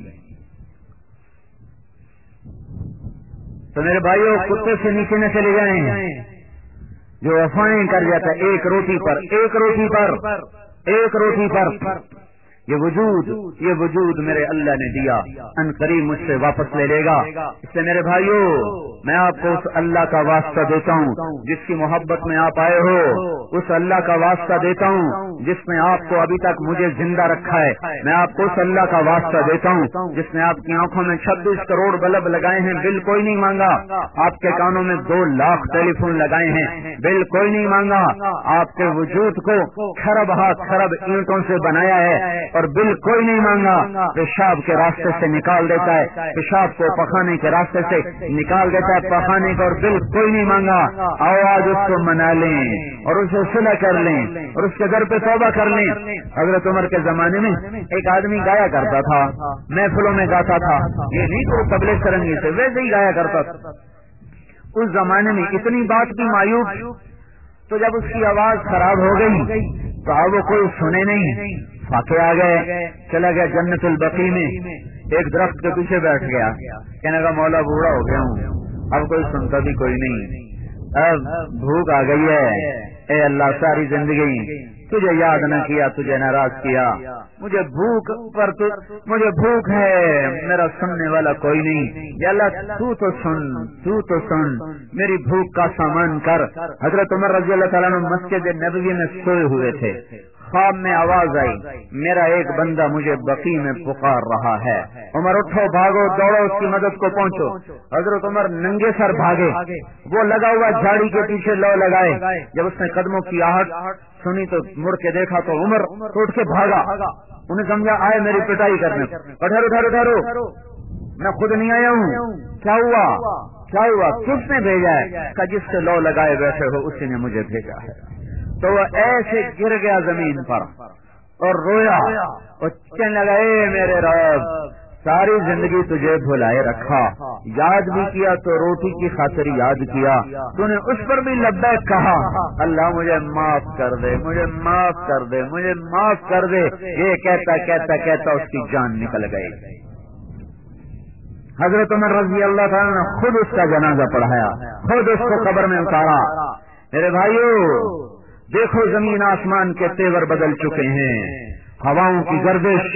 S1: تو میرے بھائیوں کتے سے نیچے نہ چلے جائیں، جو وفائیں کر جاتا ہے ایک روٹی پر ایک روٹی پر ایک روٹی پر، یہ وجود یہ وجود میرے اللہ نے دیا، ان قریب مجھ سے واپس لے لے گا، اس لیے میرے بھائیو میں آپ کو اس اللہ کا واسطہ دیتا ہوں جس کی محبت میں آپ آئے ہو، اس اللہ کا واسطہ دیتا ہوں جس نے آپ کو ابھی تک مجھے زندہ رکھا ہے، میں آپ کو اس اللہ کا واسطہ دیتا ہوں جس نے آپ کی آنکھوں میں چھبیس کروڑ بلب لگائے ہیں، بل کوئی نہیں مانگا، آپ کے کانوں میں دو لاکھ ٹیلی فون لگائے ہیں، بل کوئی نہیں مانگا، آپ کے وجود کو کھرب ہاتھ کھرب اینٹوں سے بنایا ہے اور بل کوئی نہیں مانگا، پیشاب کے راستے سے نکال دیتا ہے، پیشاب کو پخانے کے راستے سے نکال دیتا ہے پخانے کا، اور بل کوئی نہیں مانگا، آؤ آج اس کو منا لیں اور اسے صلح کر لیں اور اس کے گھر پہ توبہ کر لیں۔ حضرت عمر کے زمانے میں ایک آدمی گایا کرتا تھا، محفلوں میں گاتا تھا، یہ نہیں تو تبلیغ سرنگی سے ویسے ہی گایا کرتا تھا، اس زمانے میں اتنی بات کی معیوب، تو جب اس کی آواز خراب ہو گئی تو اب وہ کوئی سنے نہیں، فاقے آ گئے، چلا گیا جنت البقیع میں، ایک درخت کے پیچھے بیٹھ گیا، کہنے کا مولا بوڑھا ہو گیا ہوں، اب کوئی سنتا بھی کوئی نہیں، اب بھوک آ گئی ہے، اے اللہ ساری زندگی تجھے یاد نہ کیا، تجھے ناراض کیا، مجھے بھوک پر تو مجھے بھوک ہے، میرا سننے والا کوئی نہیں، یا اللہ تو تو سن تو تو سن میری بھوک کا سامان کر۔ حضرت عمر رضی اللہ تعالیٰ عنہ مسجد نبوی میں سوئے ہوئے تھے، خواب میں آواز آئی، میرا ایک بندہ مجھے بقیع میں پکار رہا ہے، عمر اٹھو بھاگو دوڑو اس کی مدد کو پہنچو۔ حضرت عمر ننگے سر بھاگے، وہ لگا ہوا جھاڑی کے پیچھے لو لگائے، جب اس نے قدموں کی آہٹ سنی تو مڑ کے دیکھا تو عمر اٹھ کے بھاگا، انہیں سمجھا آئے میری پٹائی کرنے، اٹھارو اٹھارو اٹھارو میں خود نہیں آیا ہوں، کیا ہوا کیا ہوا کس نے بھیجا ہے؟ کہ جس سے لو لگائے بیٹھے ہو اسی نے مجھے بھیجا ہے۔ تو وہ ایسے گر گیا زمین پر اور رویا اور کہنے لگا اے میرے رب ساری زندگی تجھے بھلائے رکھا، یاد بھی کیا تو روٹی کی خاطر یاد کیا، تو نے اس پر بھی لبیک کہا، اللہ مجھے معاف کر دے مجھے معاف کر دے مجھے معاف کر دے۔ یہ کہتا کہتا کہتا اس کی جان نکل گئی۔ حضرت عمر رضی اللہ تعالیٰ نے خود اس کا جنازہ پڑھایا، خود اس کو قبر میں اتارا۔ میرے بھائیو دیکھو زمین آسمان کے تیور بدل چکے ہیں، ہواؤں کی گردش،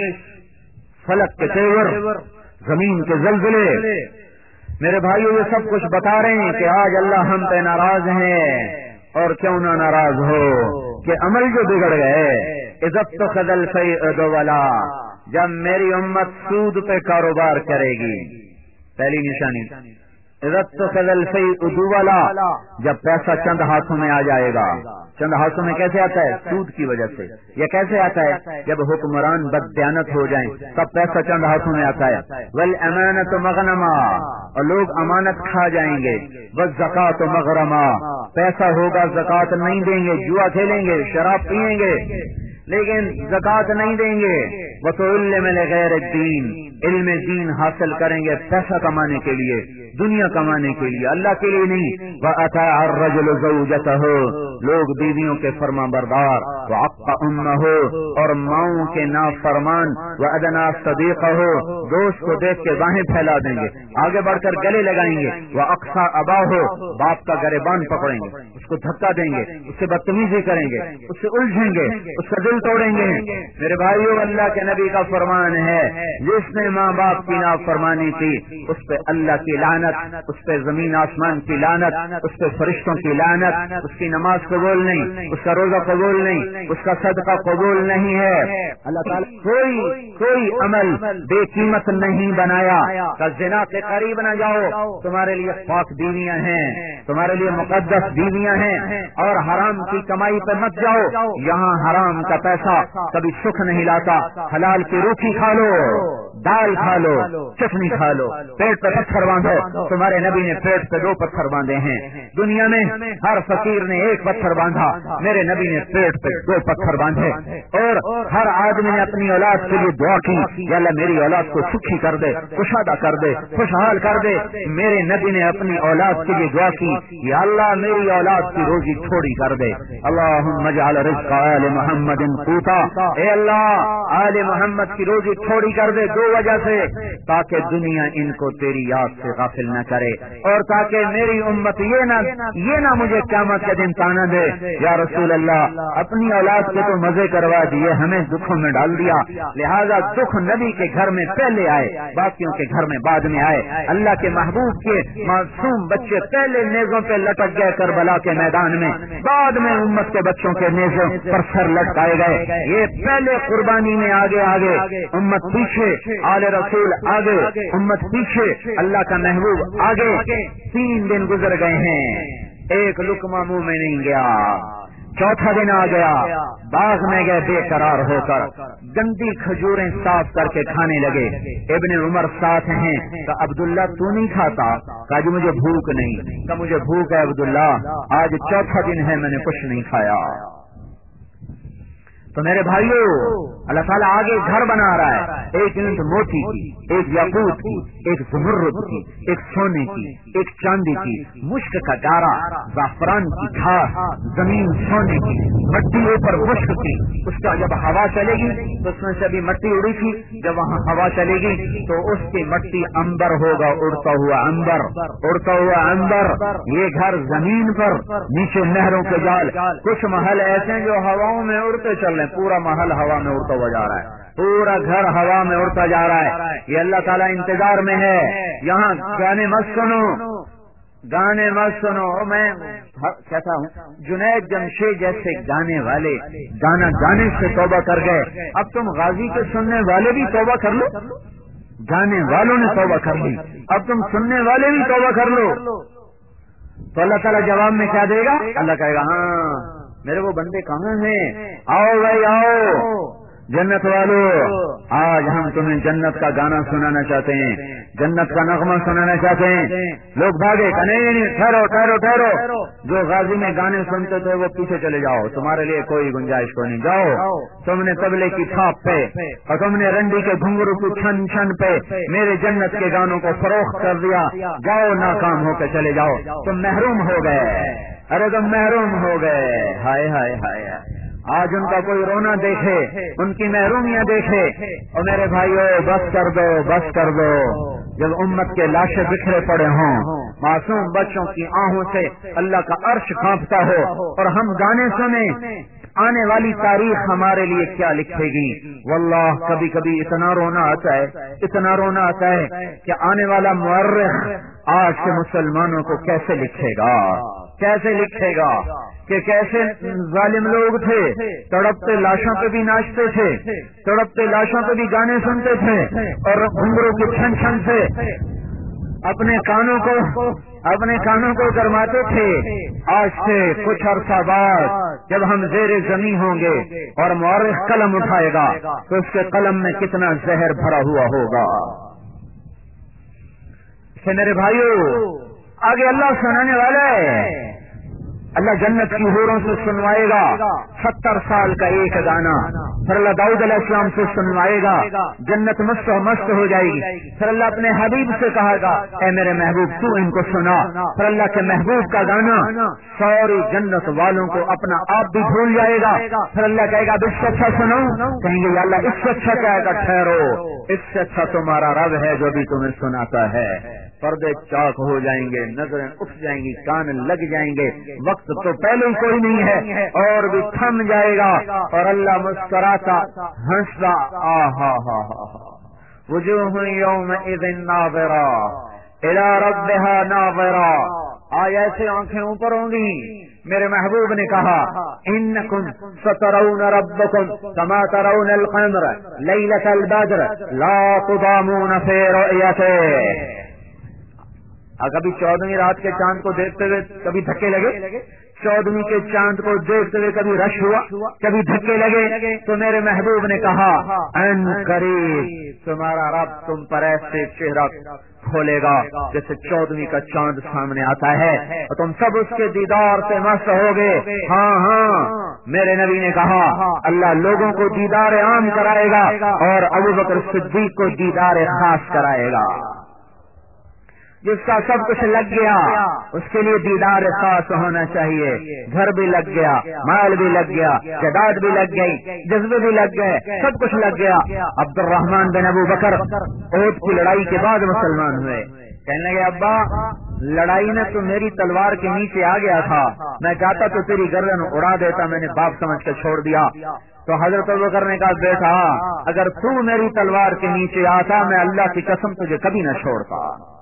S1: فلک کے تیور، زمین کے زلزلے، میرے بھائیو یہ سب کچھ بتا رہے ہیں کہ آج اللہ ہم پہ ناراض ہیں، اور کیوں نہ ناراض ہو کہ عمل جو بگڑ گئے۔ عزت تو خدل فیعد ولا، جب میری امت سود پہ کاروبار کرے گی، پہلی نشانی عزت تو خدل فیعد ولا، جب پیسہ چند ہاتھوں میں آ جائے گا۔ چند ہاتھوں میں کیسے آتا ہے؟ سود کی وجہ سے۔ یہ کیسے آتا ہے؟ جب حکمران بددیانت ہو جائیں تب پیسہ چند ہاتھوں میں آتا ہے۔ والامانۃ مغنما، اور لوگ امانت کھا جائیں گے۔ والزکوٰۃ مغرما، پیسہ ہوگا زکوٰۃ نہیں دیں گے، جوا کھیلیں گے، شراب پیئیں گے لیکن زکوٰۃ نہیں دیں گے۔ وَتُعَلِّمَ لِغَيْرِ الدِّينِ، علم دین حاصل کریں گے پیسہ کمانے کے لیے، دنیا کمانے کے لیے، اللہ کے لیے نہیں۔ وَأَطَاعَ الرَّجُلُ زَوْجَتَهُ، لوگ بیویوں کے فرما بردار، وَعَقَّ أُمَّهُ، اور ماؤں کے نافرمان، وَأَدْنَا صَدِيقَهُ، دوست کو دیکھ کے باہیں پھیلا دیں گے، آگے بڑھ کر گلے لگائیں گے۔ وَأَقْصَى أَبَاهُ، باپ کا گریبان پکڑیں گے، اس کو دھکا دیں گے، اس سے بدتمیزی کریں گے، اس سے الجھیں گے، اس کا دل توڑیں گے۔ میرے بھائیو اللہ کے نبی کا فرمان ہے جس نے ماں باپ کی نافرمانی کی اس پہ اللہ کی لعنت، اس پہ زمین آسمان کی لعنت، اس پہ فرشتوں کی لعنت، اس کی نماز قبول نہیں، اس کا روزہ قبول نہیں، اس کا صدقہ قبول نہیں ہے۔ اللہ تعالیٰ کوئی کوئی عمل بے قیمت نہیں بنایا کہ زنا کے قریب نہ جاؤ، تمہارے لیے پاک بیویاں ہیں، تمہارے لیے مقدس بیویاں ہیں، اور حرام کی کمائی پہ مت جاؤ، یہاں حرام کا پیسہ کبھی سکھ نہیں لاتا۔ حلال کی روٹی کھا لو، دال کھا لو، چٹنی کھا لو، پیٹ پہ پتھر باندھو، تمہارے نبی نے پیٹ پہ دو پتھر باندھے ہیں۔ دنیا میں ہر فقیر نے ایک پتھر باندھا، میرے نبی نے پیٹ پہ دو پتھر باندھے، اور ہر آدمی نے اپنی اولاد کے لیے دعا کی، یا اللہ میری اولاد کو سکھی کر دے، کشادہ کر دے، خوشحال کر دے۔ میرے نبی نے اپنی اولاد کے لیے دعا کی، یا اللہ میری اولاد کی روزی تھوڑی کر دے۔ اللہم اجعل رزق آل محمد قوتا، اے اللہ آل محمد کی روزی تھوڑی کر دے، دو وجہ سے، تاکہ دنیا ان کو تیری یاد سے غافل نہ کرے، اور تاکہ میری امت یہ نہ یہ نہ مجھے قیامت کے دن تانا دے یا رسول اللہ اپنی اولاد سے تو مزے کروا دیے، ہمیں دکھوں میں ڈال دیا، لہذا دکھ نبی کے گھر میں پہلے آئے، باقیوں کے گھر میں بعد میں آئے۔ اللہ کے محبوب کے معصوم بچے پہلے نیزوں پہ لٹک گئے کربلا کے میدان میں، بعد میں امت کے بچوں کے نیزوں پر سر لٹکائے گئے۔ یہ پہلے قربانی میں آگے آگے، امت پیچھے، آل رسول آگے، امت پیچھے، اللہ کا محبوب آگے۔ تین دن گزر گئے ہیں، ایک لقمہ منہ میں نہیں گیا۔ چوتھا دن آ گیا، باغ میں گئے بے قرار ہو کر، گندی کھجوریں صاف کر کے کھانے لگے۔ ابن عمر ساتھ ہیں کہ عبداللہ تو نہیں کھاتا؟ کہا جی مجھے بھوک نہیں۔ کہا مجھے بھوک ہے عبداللہ، آج چوتھا دن ہے میں نے کچھ نہیں کھایا۔ تو میرے بھائیوں اللہ تعالیٰ آگے گھر بنا رہا ہے، ایک اینٹ موتی کی، ایک یاقوت کی، ایک زمرد کی، ایک سونے کی، ایک چاندی کی، مشک کا گارا، زعفران کی گھاس، زمین سونے کی، مٹی اوپر مشک کی، اس کا جب ہوا چلے گی تو اس میں سے ابھی مٹی اڑی تھی، جب وہاں ہوا چلے گی تو اس کی مٹی عنبر ہوگا، اڑتا ہوا عنبر، اڑتا ہوا عنبر۔ یہ گھر زمین پر، نیچے نہروں کے جال، کچھ محل ایسے ہیں جو ہواؤں میں اڑتے چل رہے ہیں، پورا محل ہوا میں اڑتا ہوا جا رہا ہے، پورا گھر ہوا میں اڑتا جا رہا ہے۔ یہ اللہ تعالیٰ انتظار میں ہے، یہاں گانے مت سنو، گانے مت سنو۔ میں کہتا ہوں جنید جمشید جیسے گانے والے گانا گانے سے توبہ کر گئے، اب تم غازی کے سننے والے بھی توبہ کر لو، گانے والوں نے توبہ کر لی، اب تم سننے والے بھی توبہ کر لو، تو اللہ تعالیٰ جواب میں کیا دے گا؟ اللہ کہے گا ہاں میرے وہ بندے کہاں ہیں، آؤ بھائی آؤ جنت والو، آج ہم تمہیں جنت کا گانا سنانا چاہتے ہیں، جنت کا نغمہ سنانا چاہتے ہیں۔ لوگ بھاگے کہ نہیں نہیں ٹھہرو ٹھہرو ٹھہرو، جو غازی میں گانے سنتے تھے وہ پیچھے چلے جاؤ، تمہارے لیے کوئی گنجائش کو نہیں، جاؤ تم نے تبلے کی تھاپ پہ اور تم نے رنڈی کے گھنگرو کی چھن چھن پہ میرے جنت کے گانوں کو فروخت کر دیا، جاؤ ناکام ہو کے چلے جاؤ، تم محروم ہو گئے، ارے تم محروم ہو گئے، ہائے ہائے ہائے۔ آج ان کا کوئی رونا دیکھے، ان کی محرومیاں دیکھے، اور میرے بھائیو بس کر دو بس کر دو، جب امت کے لاشیں بکھرے پڑے ہوں، معصوم بچوں کی آہوں سے اللہ کا عرش کانپتا ہو، اور ہم گانے سنیں، آنے والی تاریخ ہمارے لیے کیا لکھے گی؟ واللہ کبھی کبھی اتنا رونا آتا ہے، اتنا رونا آتا ہے کہ آنے والا مورخ آج کے مسلمانوں کو کیسے لکھے گا، کیسے لکھے گا کہ کیسے ظالم لوگ تھے، تڑپتے لاشوں پہ بھی ناچتے تھے، تڑپتے لاشوں پہ بھی گانے سنتے تھے، اور گھنگروں کی چھن چھن سے اپنے کانوں کو اپنے کانوں کو گرماتے تھے۔ آج سے کچھ عرصہ بعد جب ہم زیر زمین ہوں گے اور مورخ قلم اٹھائے گا تو اس کے قلم میں کتنا زہر بھرا ہوا ہوگا۔ سے میرے بھائیو آگے اللہ سنانے والا ہے، اللہ جنت کی حوروں سے سنوائے گا ستر سال کا ایک گانا، پھر اللہ داؤد علیہ السلام سے سنوائے گا، جنت مست و مست ہو جائے گی، پھر اللہ اپنے حبیب سے کہے گا اے میرے محبوب تو ان کو سنا، پھر اللہ کے محبوب کا گانا ساری جنت والوں کو اپنا آپ بھی بھول جائے گا، پھر اللہ کہے گا اس سے اچھا سنو، کہیں گے یا اللہ اس سے اچھا کہے گا ٹھہرو، اس سے اچھا تمہارا رب ہے جو بھی تمہیں سناتا ہے۔ پردے چاک ہو جائیں گے، نظریں اٹھ جائیں گی، کان لگ جائیں گے، وقت تو پہلے ہی کوئی نہیں ہے اور بھی تھم جائے گا، اور اللہ مسکراتا ہنستا آہا ہا ہا وجوہ یومئذ ناظرہ الی ربہا ناظرہ، آج ایسے آنکھیں اوپر ہوں گی۔ میرے محبوب نے کہا انکم سترون ربکم کما ترون القمر لیلۃ البدر لا تضامون فی رؤیتہ۔ کبھی چودہویں رات کے چاند کو دیکھتے ہوئے کبھی دھکے لگے، چودہویں کے چاند کو دیکھتے ہوئے کبھی رش ہوا، کبھی دھکے لگے، تو میرے محبوب نے کہا ان قریب تمہارا رب تم پر ایسے چہرہ کھولے گا جیسے چودہویں کا چاند سامنے آتا ہے، اور تم سب اس کے دیدار سے مست ہوگے۔ ہاں ہاں میرے نبی نے کہا اللہ لوگوں کو دیدار عام کرائے گا اور ابوبکر صدیق کو دیدار خاص کرائے گا۔ جس کا سب کچھ لگ گیا اس کے لیے دیدار خاص ہونا چاہیے، گھر بھی لگ گیا، مال بھی لگ گیا، جائیداد بھی لگ گئی، جذبے بھی لگ گئے، سب کچھ لگ گیا۔ عبد الرحمن بن ابو بکر احد کی لڑائی کے بعد مسلمان ہوئے، کہنے لگے ابا لڑائی میں تو میری تلوار کے نیچے آ گیا تھا، میں چاہتا تو تیری گردن اڑا دیتا، میں نے باپ سمجھ کے چھوڑ دیا۔ تو حضرت ابوبکر نے کہا بیٹا اگر تو میری تلوار کے نیچے آتا میں اللہ کی قسم تجھے کبھی نہ چھوڑتا۔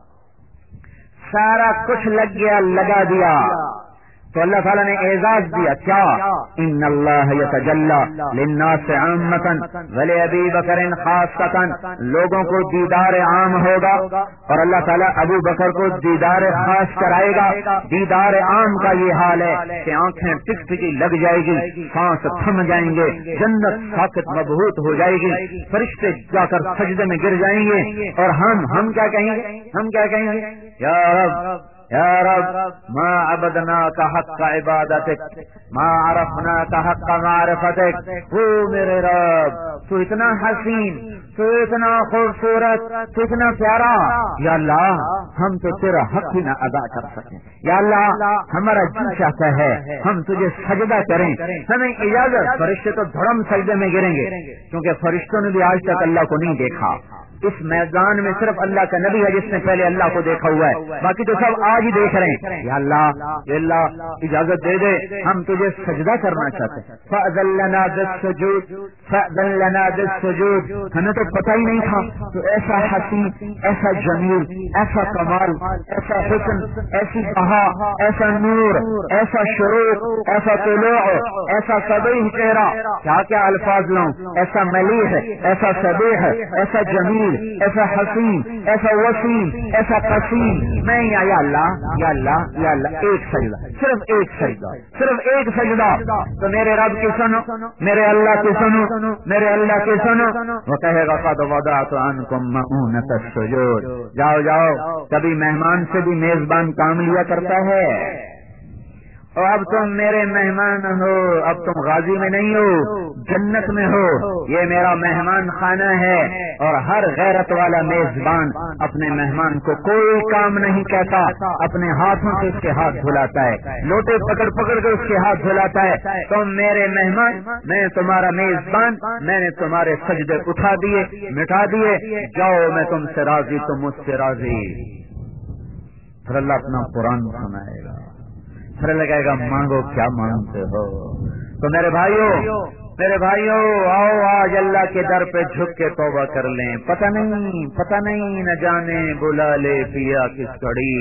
S1: سارا کچھ لگ گیا، لگا دیا، تو اللہ تعالیٰ نے اعزاز دیا کیا ان اللہ یتجلی للناس عامۃ ولابی بکر خاصۃ، لوگوں کو دیدار عام ہوگا اور اللہ تعالیٰ ابو بکر کو دیدار خاص کرائے گا۔ دیدار عام کا یہ حال ہے کہ آنکھیں ٹک ٹکی لگ جائے گی، سانس تھم جائیں گے، جنت ساکت مبہوت ہو جائے گی، فرشتے جا کر سجدے میں گر جائیں گے، اور ہم ہم کیا کہیں گے ہم کیا کہیں گے یا رب یا رب ما عبدناک حق عبادتک ما عرفناک حق معرفتک، او میرے رب تو اتنا حسین، تو اتنا خوبصورت، تو اتنا پیارا، یا اللہ ہم تو تیرا حق ہی نہ ادا کر سکیں، یا اللہ ہمارا جی چاہتا ہے ہم تجھے سجدہ کریں، ہمیں اجازت، فرشتے تو دھڑم سجدے میں گریں گے، کیونکہ فرشتوں نے بھی آج تک اللہ کو نہیں دیکھا، اس میدان میں صرف اللہ کا نبی ہے جس نے پہلے اللہ کو دیکھا ہوا ہے، باقی تو سب آج ہی دیکھ رہے ہیں، یا اللہ یا اللہ اجازت دے دے، ہم تجھے سجدہ کرنا چاہتے ہیں، فأذن لنا بالسجود فأذن لنا بالسجود، ہمیں تو پتہ ہی نہیں تھا، تو ایسا حسین، ایسا جمیل، ایسا کمال، ایسا حسن، ایسی بہا، ایسا نور، ایسا شروق، ایسا طلوع، ایسا صبیح چہرہ، کیا کیا الفاظ لوں، ایسا ملیح، ایسا صبیح، ایسا جمیل، ایسا حسین، ایسا وسیم، ایسا قسیم، میں یا اللہ یا اللہ یا اللہ ایک سجدہ، صرف ایک سجدہ، صرف ایک سجدہ، تو میرے رب کی سنو، میرے اللہ کی سنو، میرے اللہ کی سنو، وہ کہے گا قد وضعت عنکم مؤونۃ السجود، جاؤ جاؤ، کبھی مہمان سے بھی میزبان کام لیا کرتا ہے، اور اب تم میرے مہمان ہو، اب تم غازی میں نہیں ہو، جنت میں ہو، یہ میرا مہمان خانہ ہے، اور ہر غیرت والا میزبان اپنے مہمان کو کوئی کام نہیں کہتا، اپنے ہاتھوں سے اس کے ہاتھ دھلاتا ہے، لوٹے پکڑ پکڑ کے اس کے ہاتھ دھلاتا ہے، تم میرے مہمان، میں تمہارا میزبان، میں نے تمہارے سجدے اٹھا دیے، مٹا دیے، جاؤ میں تم سے راضی، تم مجھ سے راضی، پھر اللہ اپنا قرآن سنائے گا، پھر لگائے گا مانگو کیا مانگتے ہو، تو میرے بھائیوں میرے بھائیوں آؤ آج اللہ کے در پہ جھک کے توبہ کر لیں، پتہ نہیں پتہ نہیں نہ جانے بلا لے پیا کس گھڑی،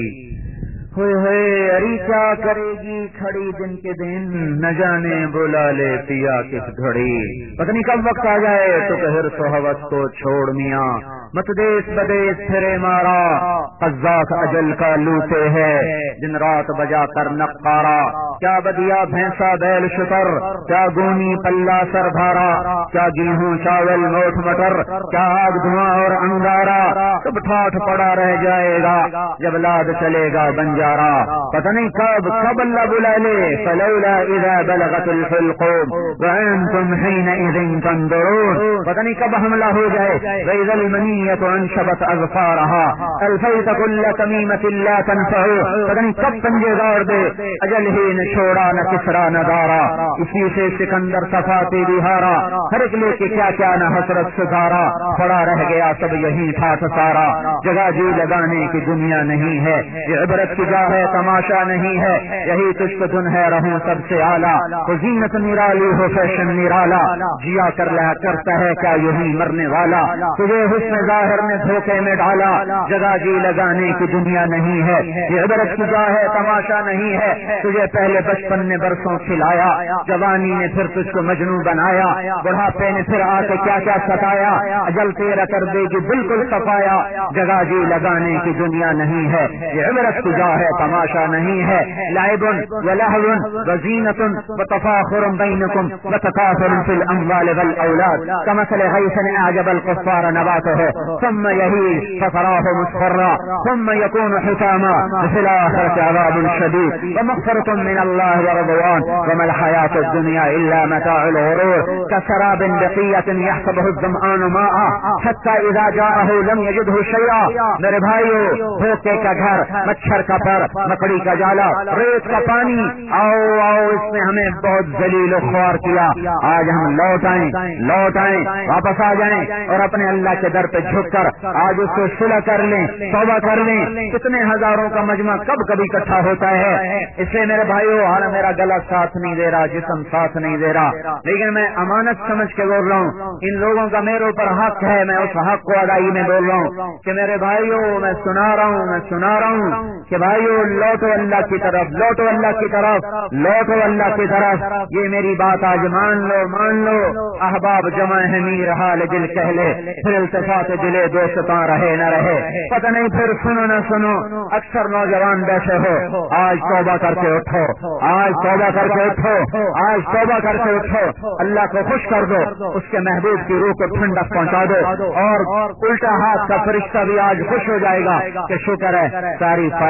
S1: ہوئے ہوئے اری کیا کرے گی کھڑی دن کے دن، نہ جانے بلا لے پیا کس گھڑی، پتہ نہیں کب وقت آ جائے تو کہ حرص و ہوس کو چھوڑ میاں، مت دیس بدیس پھرے مارا، قذاق اجل کا لوٹے ہے دن رات بجا کر نقارا، کیا بدیا بھینسا بیل شتر، کیا گونی پلہ سر بھارا، کیا گیہوں چاول موٹ مٹر، کیا آگ دھواں اور انگارا، سب ٹھاٹھ پڑا رہ جائے گا جب لاد چلے گا بنجارا، پتہ نہیں کب کب اللہ بلا لے، فلولا اذا بلغت الحلقوم وانتم حينئذ تنظرون، پتہ نہیں کب حملہ ہو جائے، وَإِذَا الْمَنِيَّةُ انشبت اظفارها الفیت کل تمیمت لا تنفع، پتہ نہیں کب پنجے گاڑ دے، اجل ہی نہ چھوڑا نہ کسرا نہ دارا، اسی سے سکندر صفاتی بہارا، ہر ایک لے کے کیا کیا نہ حسرت سدھارا، پڑا رہ گیا سب یہی ٹھاٹ سارا، جگہ جی لگانے کی دنیا نہیں ہے، یہ عبرت کی جا ہے تماشا نہیں ہے، یہی تجھ کو دن ہے رہوں سب سے اعلیٰ، تو زینت نرالی ہو فیشن نرالا، جیا کر لیا کرتا ہے کیا یہی مرنے والا، تجھے حسن ظاہر نے دھوکے میں ڈالا، جگہ جی لگانے کی دنیا نہیں ہے، یہ عبرت کی جا ہے تماشا نہیں ہے، تجھے پہلے بچپن نے برسوں کھلایا، جوانی نے پھر تجھ کو مجنون بنایا، بڑھاپے نے پھر آ کے کیا کیا ستایا، اجل تیرا کر دے گی بالکل صفایا، جگہ جی لگانے کی دنیا نہیں ہے، یہ عبرت کی جا ہے تماشا نہیں ہے، لعب ولہو وزینۃ وتفاخر بینکم وتکاثر فی الاموال والاولاد کمثل غیث اعجب الکفار نباته ثم یہیج فتراه مصفرا ثم یکون حطاما وفی الآخرة عذاب شدید ومغفرة من اللہ ورضوان وما الحیاة الدنیا الا متاع الغرور كسراب بقیة يحسبه الظمآن ماء حتى اذا جاءه لم يجده شیئا، میرے بھائیو دھوکے کا گھر، مچھر کا پر، مکڑی کا جالا، ریت کا پانی، آؤ آؤ اس نے ہمیں بہت ذلیل و خوار کیا، آج ہم لوٹ آئیں لوٹ آئیں واپس آ جائیں اور اپنے اللہ کے در پہ جھک کر آج اس کو صلح کر لیں، توبہ کر لیں، کتنے ہزاروں کا مجمع کب کبھی اکٹھا ہوتا ہے، اس لیے میرے بھائیو حال میرا گلا ساتھ نہیں دے رہا، جسم ساتھ نہیں دے رہا، لیکن میں امانت سمجھ کے بول رہا ہوں، ان لوگوں کا میرے اوپر حق ہے، میں اس حق کو ادائی میں بول رہا ہوں کہ میرے بھائیو میں سنا رہا ہوں میں سنا رہا ہوں کہ بھائیو لوٹو اللہ کی طرف، لوٹو اللہ کی طرف، لوٹو اللہ کی طرف، یہ میری بات آج مان لو مان لو، احباب جمع ہے میر حال دل کہہ لے، پھر التفات دلے دوستاں رہے نہ رہے، پتہ نہیں پھر سنو نہ سنو، اکثر نوجوان بیٹھے ہو، آج توبہ کر کے اٹھو، آج توبہ کر کے اٹھو، آج توبہ کر کے اٹھو، اللہ کو خوش کر دو، اس کے محبوب کی روح کو ٹھنڈک پہنچا دو، اور الٹا ہاتھ کا فرشتہ بھی آج خوش ہو جائے گا کہ شکر ہے ساری فائل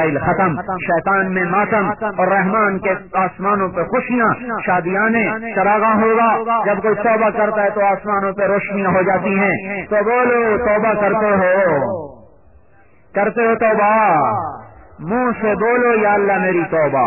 S2: مسائل ختم، شیطان میں ماتم اور رحمان کے آسمانوں پہ خوشیاں، شادیانے چراغاں ہوگا۔ جب کوئی توبہ کرتا ہے تو آسمانوں پہ روشنیاں ہو جاتی ہیں۔ تو بولو توبہ کرتے ہو، کرتے ہو توبہ؟ منہ سے بولو یا اللہ میری توبہ،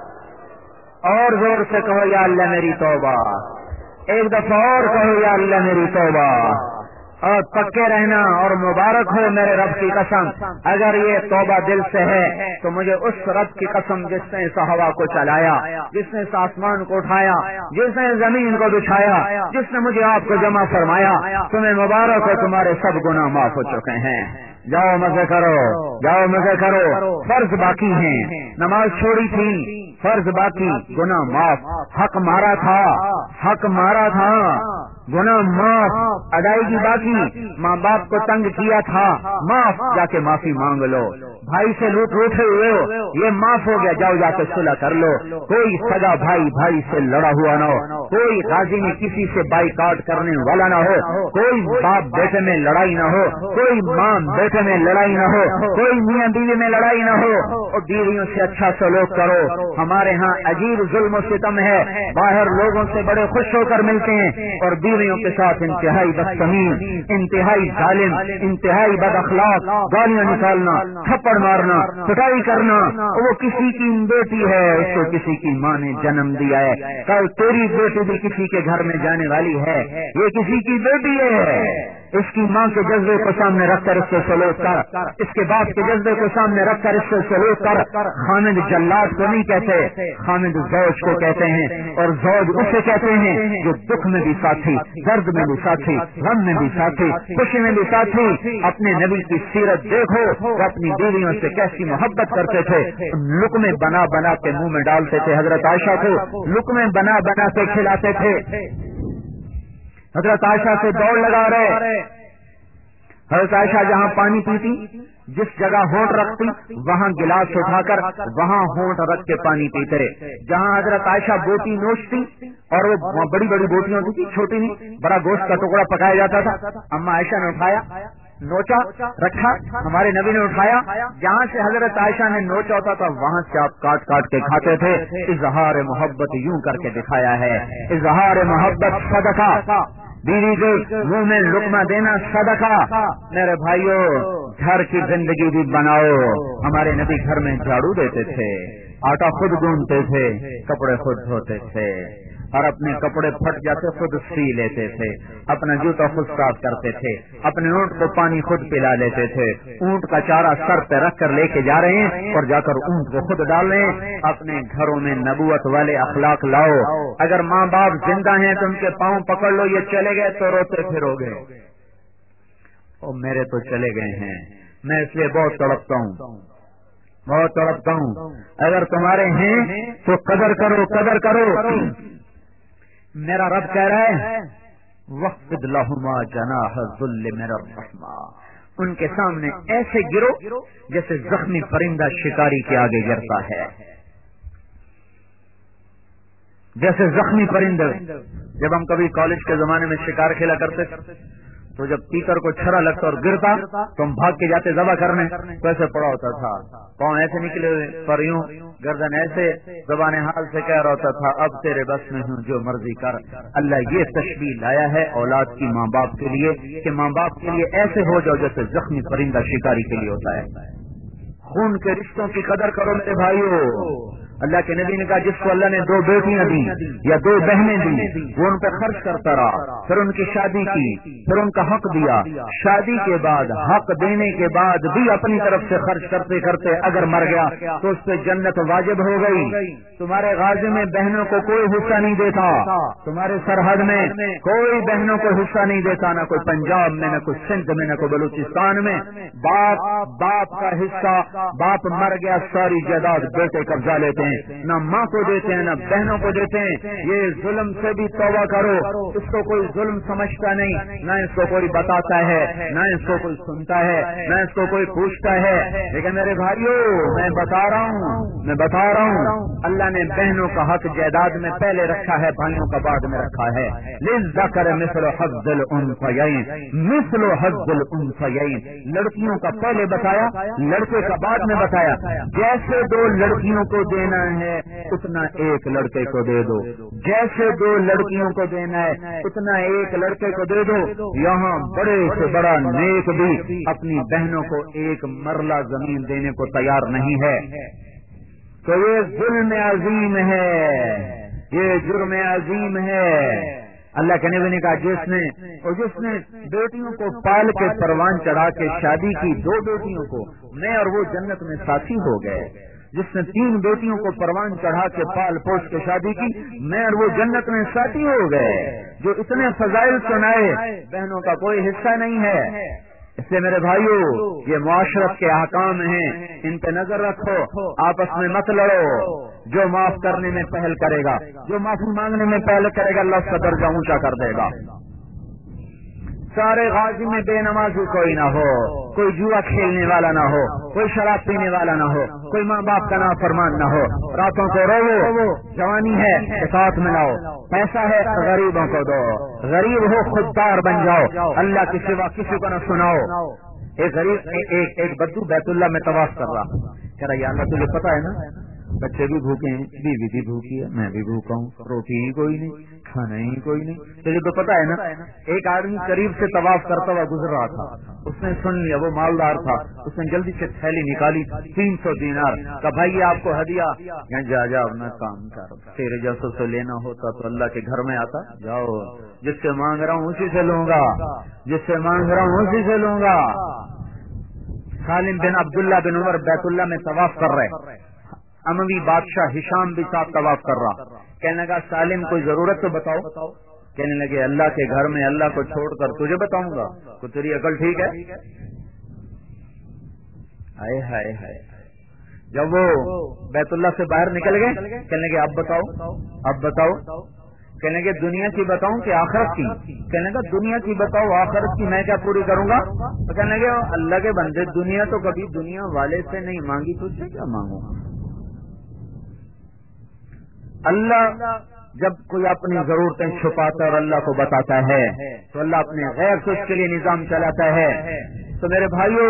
S2: اور زور سے کہو یا اللہ میری توبہ، ایک دفعہ اور کہو یا اللہ میری توبہ، اور پکے رہنا اور مبارک ہو میرے رب کی قسم، اگر یہ توبہ دل سے ہے تو مجھے اس رب کی قسم جس نے اس ہوا کو چلایا، جس نے اس آسمان کو اٹھایا، جس نے زمین کو بچھایا، جس نے مجھے آپ کو جمع فرمایا، تمہیں مبارک ہو، تمہارے سب گناہ معاف ہو چکے ہیں۔ جاؤ مزے کرو، جاؤ مزے کرو، فرض باقی ہیں، نماز چھوڑی تھی، فرض باقی، گناہ معاف، حق مارا تھا، حق مارا تھا، گناہ معاف، ادائیگی باقی، ماں باپ کو تنگ کیا تھا، معاف، جا کے معافی مانگ لو، بھائی سے لوٹ روٹے ہوئے ہو، یہ معاف ہو گیا، جاؤ جا کے صلح کر لو، کوئی سگا بھائی بھائی سے لڑا ہوا نہ ہو، کوئی غازی میں کسی سے بائی کاٹ کرنے والا نہ ہو، کوئی باپ بیٹے میں لڑائی نہ ہو، کوئی ماں بیٹے میں لڑائی نہ ہو، کوئی میاں بیوی میں لڑائی نہ ہو، اور بیویوں سے اچھا سلوک کرو۔ ہمارے ہاں عجیب ظلم و ستم ہے، باہر لوگوں سے بڑے خوش ہو کر ملتے ہیں اور بیویوں کے ساتھ انتہائی بدتمیز، انتہائی ظالم، انتہائی بد اخلاق، گالیاں نکالنا، تھپڑ مارنا، پٹائی کرنا۔ وہ کسی کی بیٹی ہے، اس کو کسی کی ماں نے جنم دیا ہے، کل تیری بیٹی بھی کسی کے گھر میں جانے والی ہے، یہ کسی کی بیٹی ہے، اس کی ماں کے جذبے کو سامنے رکھ کر اس سے سلوک کر، اس کے باپ کے جذبے کو سامنے رکھ کر اس سے سلوک کر۔ خامد جلاد کو نہیں کہتے، خامد زوج کو کہتے ہیں، اور زوج اسے کہتے ہیں جو دکھ میں بھی ساتھی، درد میں بھی ساتھی، غم میں بھی ساتھی، خوشی میں بھی ساتھی۔ اپنے نبی کی سیرت دیکھو، وہ اپنی بیویوں سے کیسی محبت کرتے تھے، لقمے بنا بنا کے منہ میں ڈالتے تھے، حضرت عائشہ کو لقمے بنا بنا کے کھلاتے تھے، حضرت عائشہ سے دوڑ لگا رہے، حضرت عائشہ جہاں پانی پیتی، جس جگہ ہونٹ رکھتی وہاں گلاس اٹھا کر وہاں ہونٹ رکھ کے پانی پیتے رہے، جہاں حضرت عائشہ بوٹی نوچتی، اور وہ بڑی بڑی بوٹیاں ہوتی تھی، چھوٹی نہیں، بڑا گوشت کا ٹکڑا پکایا جاتا تھا، اما عائشہ نے اٹھایا، نوچا، رکھا، ہمارے نبی نے اٹھایا، جہاں سے حضرت عائشہ نے نوچا ہوتا تھا وہاں سے آپ کاٹ کاٹ کے کھاتے تھے۔ اظہار محبت یوں کر کے دکھایا ہے، اظہار محبت صدقہ، بیوی کے منہ میں لقمہ دینا صدقہ۔ میرے بھائیوں، گھر کی زندگی بھی بناؤ۔ ہمارے نبی گھر میں جھاڑو دیتے تھے، آٹا خود گوندتے تھے، کپڑے خود دھوتے تھے، اور اپنے کپڑے پھٹ جاتے خود سی لیتے تھے، اپنا جوتا خود صاف کرتے تھے، اپنے اونٹ کو پانی خود پلا لیتے تھے، اونٹ کا چارہ سر پہ رکھ کر لے کے جا رہے ہیں اور جا کر اونٹ کو خود ڈال رہے ہیں۔ اپنے گھروں میں نبوت والے اخلاق لاؤ۔ اگر ماں باپ زندہ ہیں تو ان کے پاؤں پکڑ لو، یہ چلے گئے تو روتے پھرو گے، اور میرے تو چلے گئے ہیں، میں اس لیے بہت تڑپتا ہوں، بہت تڑپتا ہوں۔ اگر تمہارے ہیں تو قدر کرو، قدر کرو۔ میرا رب کہہ رہا ہے وَخْفِضْ لَهُمَا جَنَاحَ الذُّلِّ مِنَ الرَّحْمَةِ، ان کے سامنے ایسے گرو جیسے زخمی پرندہ شکاری کے آگے گرتا ہے، جیسے زخمی پرندہ۔ جب ہم کبھی کالج کے زمانے میں شکار کھیلا کرتے تو جب تیتر کو چھرا لگتا اور گرتا تو ہم بھاگ کے جاتے ذبح کرنے، تو ایسے پڑا ہوتا تھا، پاؤں ایسے نکلے ہوئے، پر یوں گردن ایسے، زبان حال سے کہہ رہا ہوتا تھا اب تیرے بس میں ہوں، جو مرضی کر۔ اللہ یہ تشبیہ لایا ہے اولاد کی ماں باپ کے لیے کہ ماں باپ کے لیے ایسے ہو جاؤ جیسے زخمی پرندہ شکاری کے لیے ہوتا ہے۔ خون کے رشتوں کی قدر کرو میرے بھائیو۔ اللہ کے نبی نے کہا جس کو اللہ نے دو بیٹیاں دی یا دو بہنیں دی وہ ان پہ خرچ کرتا رہا، پھر ان کی شادی کی، پھر ان کا حق دیا، شادی کے بعد حق دینے کے بعد بھی اپنی طرف سے خرچ کرتے کرتے اگر مر گیا تو اس پہ جنت واجب ہو گئی۔ تمہارے غازے میں بہنوں کو کوئی حصہ نہیں دیتا، تمہارے سرحد میں کوئی بہنوں کو حصہ نہیں دیتا، نہ کوئی پنجاب میں، نہ کوئی سندھ میں، نہ کوئی بلوچستان میں۔ باپ باپ کا حصہ، باپ مر گیا ساری جائیداد بیٹے قبضہ لیتے ہیں، ہیں، نہ ماں کو دیتے ہیں، نہ بہنوں کو دیتے ہیں. یہ ظلم سے بھی توبہ کرو. اس کو کوئی ظلم سمجھتا نہیں، نہ اس کو کوئی بتاتا ہے، نہ اس کو کوئی سنتا ہے، نہ اس کو کوئی پوچھتا ہے. لیکن میرے بھائیوں، میں بتا رہا ہوں میں بتا رہا ہوں اللہ نے بہنوں کا حق جائیداد میں پہلے رکھا ہے، بھائیوں کا بعد میں رکھا ہے. للذکر مثل حظ الانثیین مثل حظ الانثیین. لڑکیوں کا پہلے بتایا، لڑکے کا بعد میں بتایا. جیسے دو لڑکیوں کو دینا ہے اتنا ایک لڑکے کو دے دو، جیسے دو لڑکیوں کو دینا ہے اتنا ایک لڑکے کو دے دو. یہاں بڑے سے بڑا نیک بھی اپنی بہنوں کو ایک مرلہ زمین دینے کو تیار نہیں ہے. تو یہ ظلم عظیم ہے، یہ جرم عظیم ہے. اللہ کے نبی نے کہا جس نے اور جس نے بیٹیوں کو پال کے پروان چڑھا کے شادی کی، دو بیٹیوں کو، میں اور وہ جنت میں ساتھی ہو گئے. جس نے تین بیٹیوں کو پروان چڑھا کے پال پوش کے شادی کی، میں اور وہ جنت میں ساتھی ہو گئے. جو اتنے فضائل سنائے، بہنوں کا کوئی حصہ نہیں ہے. اس لیے میرے بھائیو، یہ معاشرت کے احکام ہیں، ان پہ نظر رکھو. آپس میں مت لڑو. جو معاف کرنے میں پہل کرے گا، جو معافی مانگنے میں پہل کرے گا، اللہ اس کا درجہ اونچا کر دے گا. سارے غازی میں بے نمازی کوئی نہ ہو، کوئی جوا کھیلنے والا نہ ہو، کوئی شراب پینے والا نہ ہو، کوئی ماں باپ کا نافرمان نہ ہو. راتوں کو رو، جوانی ہے ساتھ میں لاؤ، پیسہ ہے غریبوں کو دو، غریب ہو خوددار بن جاؤ، اللہ کے سوا کسی کو نہ سناؤ. ایک غریب ایک ایک بدو بیت اللہ میں طواف کر رہا، کہہ رہا یا اللہ تجھے پتا ہے نا بچے بھی بھوکے ہیں، بیوی بھی بھوکی ہے، میں بھی بھوکا ہوں، روٹی ہی کوئی نہیں، کھانا ہی کوئی نہیں، تجھے تو پتا ہے نا. ایک آدمی قریب سے طواف کرتا ہوا گزر رہا تھا، اس نے سن لیا، وہ مالدار تھا، اس نے جلدی سے تھیلی نکالی، تین سو دینار کا. بھائی یہ آپ کو ہدیہ. یہاں جا جا اپنا کام کر، تیرے جیسوں سے لینا ہوتا تو اللہ کے گھر میں آتا. جاؤ، جس سے مانگ رہا ہوں اسی سے لوں گا، جس سے مانگ رہا ہوں اسی سے لوں گا. سالم بن عبداللہ بن عمر بیت اللہ میں طواف کر رہے، اموی بادشاہ ہشام بھی ساتھ طواف کر رہا. کہنے لگا سالم کوئی ضرورت تو بتاؤ. کہنے لگے اللہ کے گھر میں اللہ کو چھوڑ کر تجھے بتاؤں گا؟ تو تیری عقل ٹھیک ہے؟ ہائے ہائے ہائے. جب وہ بیت اللہ سے باہر نکل گئے، کہنے لگے اب بتاؤ اب بتاؤ. کہنے لگے دنیا کی بتاؤں کہ آخرت کی؟ کہنے لگا دنیا کی بتاؤ، آخرت کی میں کیا پوری کروں گا؟ تو کہنے لگے اللہ کے بندے دنیا تو کبھی دنیا والے سے نہیں مانگی، تجھ سے کیا مانگوں؟ اللہ جب کوئی اپنی ضرورتیں چھپاتا اور اللہ کو بتاتا ہے تو اللہ اپنے غیر سے اس کے لیے نظام چلاتا ہے. تو میرے بھائیو،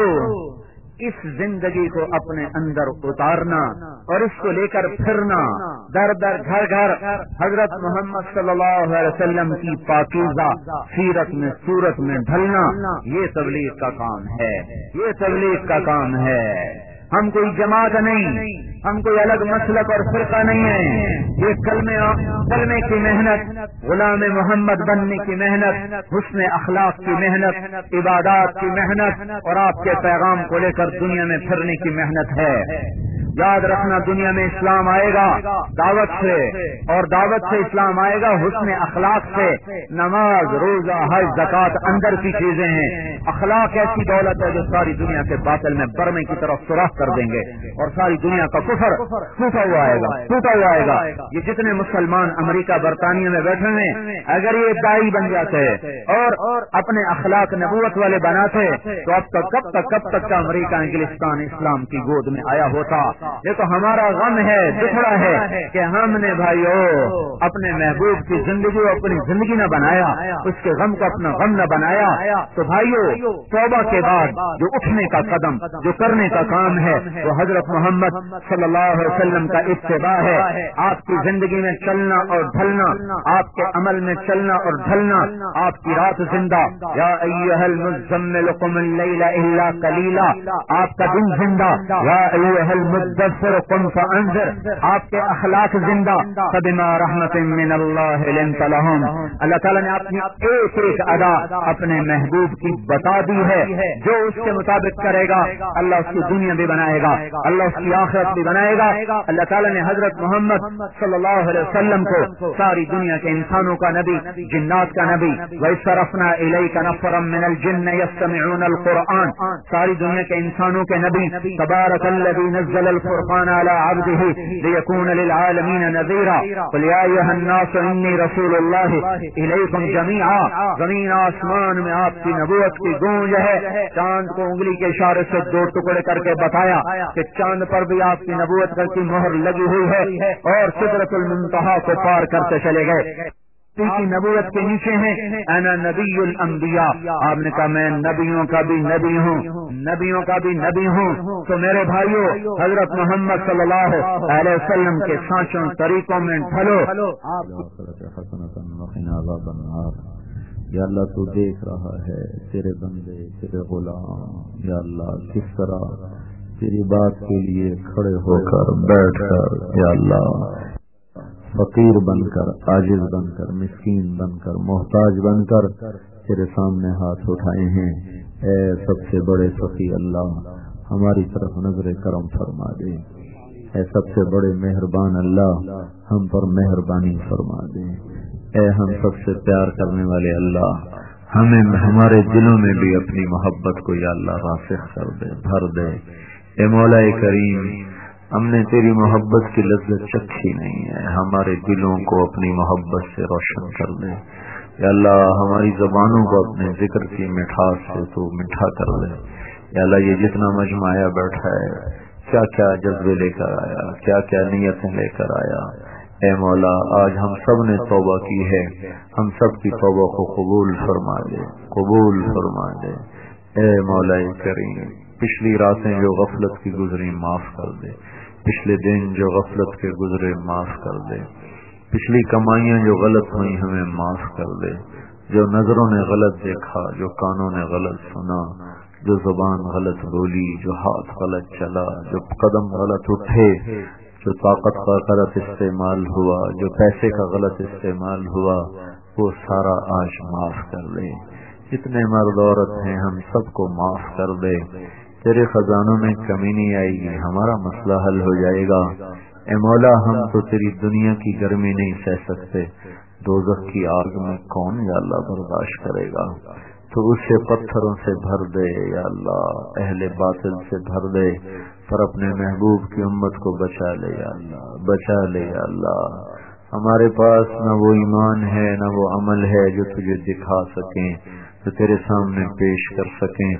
S2: اس زندگی کو اپنے اندر اتارنا اور اس کو لے کر پھرنا، در در گھر گھر حضرت محمد صلی اللہ علیہ وسلم کی پاکیزہ سیرت میں صورت میں ڈھلنا، یہ تبلیغ کا کام ہے، یہ تبلیغ کا کام ہے. ہم کوئی جماعت نہیں، ہم کوئی الگ مسلک اور فرقہ نہیں ہے. یہ کلمے کلمے کی محنت، غلام محمد بننے کی محنت، حسن اخلاق کی محنت، عبادات کی محنت اور آپ کے پیغام کو لے کر دنیا میں پھرنے کی محنت ہے. یاد رکھنا، دنیا میں اسلام آئے گا دعوت سے، اور دعوت سے اسلام آئے گا حسن اخلاق سے. نماز، روزہ، حج، زکوٰۃ اندر کی چیزیں ہیں. اخلاق ایسی دولت ہے جو ساری دنیا کے باطل میں برمے کی طرف سوراخ کر دیں گے اور ساری دنیا کا کفر ٹوٹا ہوا آئے گا ٹوٹا ہوا آئے گا. یہ جتنے مسلمان امریکہ برطانیہ میں بیٹھے ہیں، اگر یہ دائی بن جاتے اور اپنے اخلاق نبوت والے بناتے تو اب تک کب تک کب تک کا امریکہ انگلستان اسلام کی گود میں آیا ہوتا. یہ تو ہمارا غم ہے، دکھڑا ہے کہ ہم نے بھائیو اپنے محبوب کی زندگی اپنی زندگی نہ بنایا، اس کے غم کو اپنا غم نہ بنایا. تو بھائیو، توبہ کے بعد جو اٹھنے کا قدم، جو کرنے کا کام ہے، وہ حضرت محمد صلی اللہ علیہ وسلم کا اتباع ہے. آپ کی زندگی میں چلنا اور ڈھلنا، آپ کے عمل میں چلنا اور ڈھلنا. آپ کی رات زندہ، یا ایھا المزمل قم اللیل الا قلیلا، آپ کا دن زندہ، یا ایھا المدثر قم فانذر، آپ کے اخلاق زندہ. فبما رحمت من اللہ لنت لہم، اللہ تعالیٰ نے اپنی ایک ایک ادا اپنے محبوب کی بتا دی ہے. جو اس کے مطابق کرے گا اللہ اس کی دنیا بھی بنائے گا، اللہ اس کی آخرت بھی بنائے گا. اللہ تعالیٰ نے حضرت محمد صلی اللہ علیہ وسلم کو ساری دنیا کے انسانوں کا نبی، جنات کا نبی، وَإِصْرَفْنَا إِلَيْكَ نَفَرًا مِنَ الْجِنِّ يَسْتَمِعُونَ الْقُرْآنَ، ساری دنیا کے انسانوں کے نبی. تبارک الذی نزل الفرقان على عبده ليكون للعالمين نذيرا قل يا أيها الناس إني رسول الله إليكم جميعا. زمین آسمان میں آپ کی نبوت کی گونج ہے. چاند کو انگلی کے اشارے سے دو ٹکڑے کر کے بتایا کہ چاند پر بھی آپ کی نبوت کی مہر لگی ہوئی ہے اور سدرۃ المنتہا کو پار کرتے چلے گئے. کی نبوت کے نیچے ہیں انا نبی الانبیاء. آپ نے کہا میں نبیوں کا بھی نبی ہوں, نبیوں کا بھی نبی ہوں. تو میرے بھائیوں, حضرت محمد صلی اللہ علیہ وسلم کے سانچوں طریقوں میں ڈھلو.
S1: یا اللہ تو دیکھ رہا ہے تیرے بندے تیرے غلام, یا اللہ کس طرح تیری بات کے لیے کھڑے ہو کر بیٹھ کر, یا اللہ فقیر بن کر, عاجز بن کر, مسکین بن کر, محتاج بن کر تیرے سامنے ہاتھ اٹھائے ہیں. اے سب سے بڑے سخی اللہ, ہماری طرف نظر کرم فرما دے. اے سب سے بڑے مہربان اللہ, ہم پر مہربانی فرما دے. اے ہم سب سے پیار کرنے والے اللہ, ہمیں ہمارے دلوں میں بھی اپنی محبت کو یا اللہ راسخ کر دے, بھر دے. اے مولا کریم, ہم نے تیری محبت کی لذت چکھی نہیں ہے, ہمارے دلوں کو اپنی محبت سے روشن کر دے. یا اللہ ہماری زبانوں کو اپنے ذکر کی مٹھاس سے تو میٹھا کر دے. یا اللہ یہ جتنا مجمع آیا بیٹھا ہے, کیا کیا جذبے لے کر آیا, کیا کیا نیتیں لے کر آیا. اے مولا آج ہم سب نے توبہ کی ہے, ہم سب کی توبہ کو قبول فرما دے, قبول فرما دے. اے مولا کریم, پچھلی راتیں جو غفلت کی گزری معاف کر دے, پچھلے دن جو غفلت کے گزرے معاف کر دے, پچھلی کمائیاں جو غلط ہوئی ہمیں معاف کر دے. جو نظروں نے غلط دیکھا, جو کانوں نے غلط سنا, جو زبان غلط بولی, جو ہاتھ غلط چلا, جو قدم غلط اٹھے, جو طاقت کا غلط استعمال ہوا, جو پیسے کا غلط استعمال ہوا, وہ سارا آج معاف کر دے. جتنے مرد عورت ہیں ہم سب کو معاف کر دے. تیرے خزانوں میں کمی نہیں آئے گی, ہمارا مسئلہ حل ہو جائے گا. اے مولا ہم تو تیری دنیا کی گرمی نہیں سہ سکتے, دوزخ کی آگ میں کون یا اللہ برداشت کرے گا. تو اسے پتھروں سے بھر دے یا اللہ, اہل باطل سے بھر دے, پر اپنے محبوب کی امت کو بچا لے یا اللہ, بچا لے یا اللہ. ہمارے پاس نہ وہ ایمان ہے نہ وہ عمل ہے جو تجھے دکھا سکیں, جو تیرے سامنے پیش کر سکیں.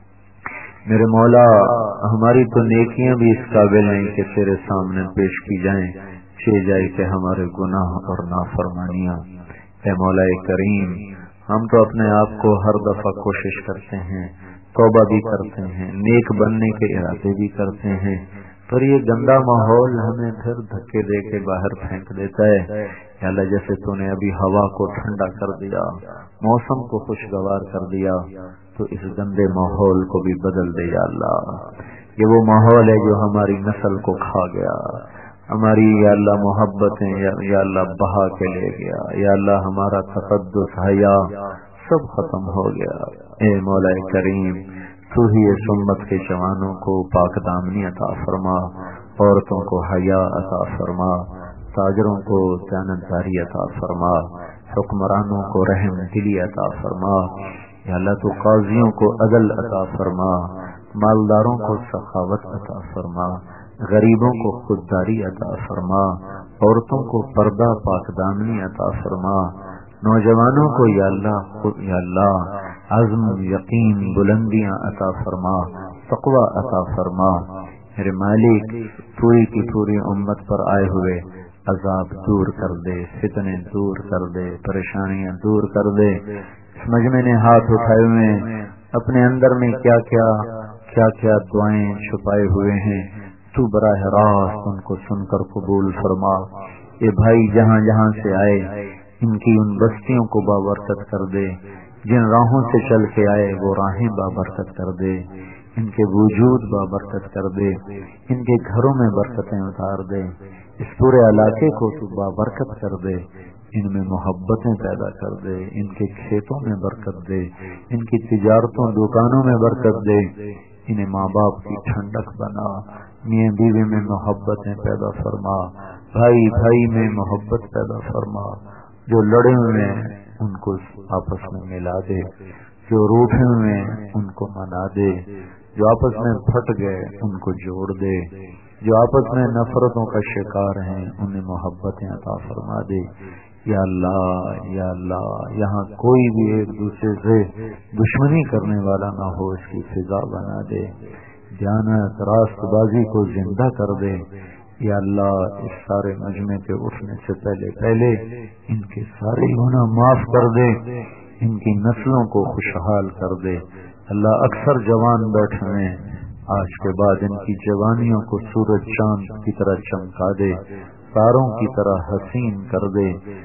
S1: میرے مولا ہماری تو نیکیاں بھی اس قابل نہیں کہ تیرے سامنے پیش کی جائیں, چھے جائے کہ ہمارے گناہ اور نافرمانیاں. اے مولا کریم, ہم تو اپنے آپ کو ہر دفعہ کوشش کرتے ہیں, توبہ بھی کرتے ہیں, نیک بننے کے ارادے بھی کرتے ہیں, پر یہ گندا ماحول ہمیں پھر دھکے دے کے باہر پھینک دیتا ہے. یا اللہ جیسے تو نے ابھی ہوا کو ٹھنڈا کر دیا, موسم کو خوشگوار کر دیا, تو اس گندے ماحول کو بھی بدل دے یا اللہ. یہ وہ ماحول ہے جو ہماری نسل کو کھا گیا, ہماری یا اللہ محبتیں یا اللہ بہا کے لے گیا. یا اللہ ہمارا تقدس حیا سب ختم ہو گیا. اے مولا کریم, تو ہی اس امت کے جوانوں کو پاک دامنی عطا فرما, عورتوں کو حیا عطا فرما, تاجروں کو دیانتداری عطا فرما, حکمرانوں کو رحم دلی عطا فرما. یا اللہ تو قاضیوں کو عدل عطا فرما, مالداروں کو سخاوت عطا فرما, غریبوں کو خودداری عطا فرما, عورتوں کو پردہ پاک دامنی عطا فرما, نوجوانوں کو یا اللہ یا اللہ عزم یقین بلندیاں عطا فرما, تقوی عطا فرما. میرے مالک پوری کی پوری امت پر آئے ہوئے عذاب دور کر دے, فتنے دور کر دے, پریشانیاں دور کر دے. اس مجمع نے ہاتھ اٹھائے ہوئے اپنے اندر میں کیا کیا کیا کیا دعائیں چھپائے ہوئے ہیں, تو براہ راست ان کو سن کر قبول فرما. یہ بھائی جہاں جہاں سے آئے ان کی ان بستیوں کو بابرکت کر دے, جن راہوں سے چل کے آئے وہ راہیں بابرکت کر دے, ان کے وجود بابرکت کر دے, ان کے گھروں میں برکتیں اتار دے, اس پورے علاقے کو تو بابرکت کر دے, ان میں محبتیں پیدا کر دے, ان کے کھیتوں میں برکت دے, ان کی تجارتوں دکانوں میں برکت دے, انہیں ماں باپ کی ٹھنڈک بنا, میاں بیوی میں محبتیں پیدا فرما, بھائی بھائی میں محبت پیدا فرما, جو لڑے ہوئے ہیں ان کو آپس میں ملا دے, جو روٹھے ہوئے ہیں ان کو منا دے, جو آپس میں پھٹ گئے ان کو جوڑ دے. جو آپس میں نفرتوں کا شکار ہیں انہیں محبتیں عطا فرما دے یا اللہ یا اللہ یہاں کوئی بھی ایک دوسرے سے دشمنی کرنے والا نہ ہو اس کی فضا بنا دے دیانت راست بازی کو زندہ کر دے یا اللہ اس سارے مجمع کے اٹھنے سے پہلے پہلے ان کے سارے گناہ معاف کر دے ان کی نسلوں کو خوشحال کر دے اللہ اکثر جوان بیٹھے ہیں آج کے بعد ان کی جوانیوں کو سورج چاند کی طرح چمکا دے تاروں کی طرح حسین کر دے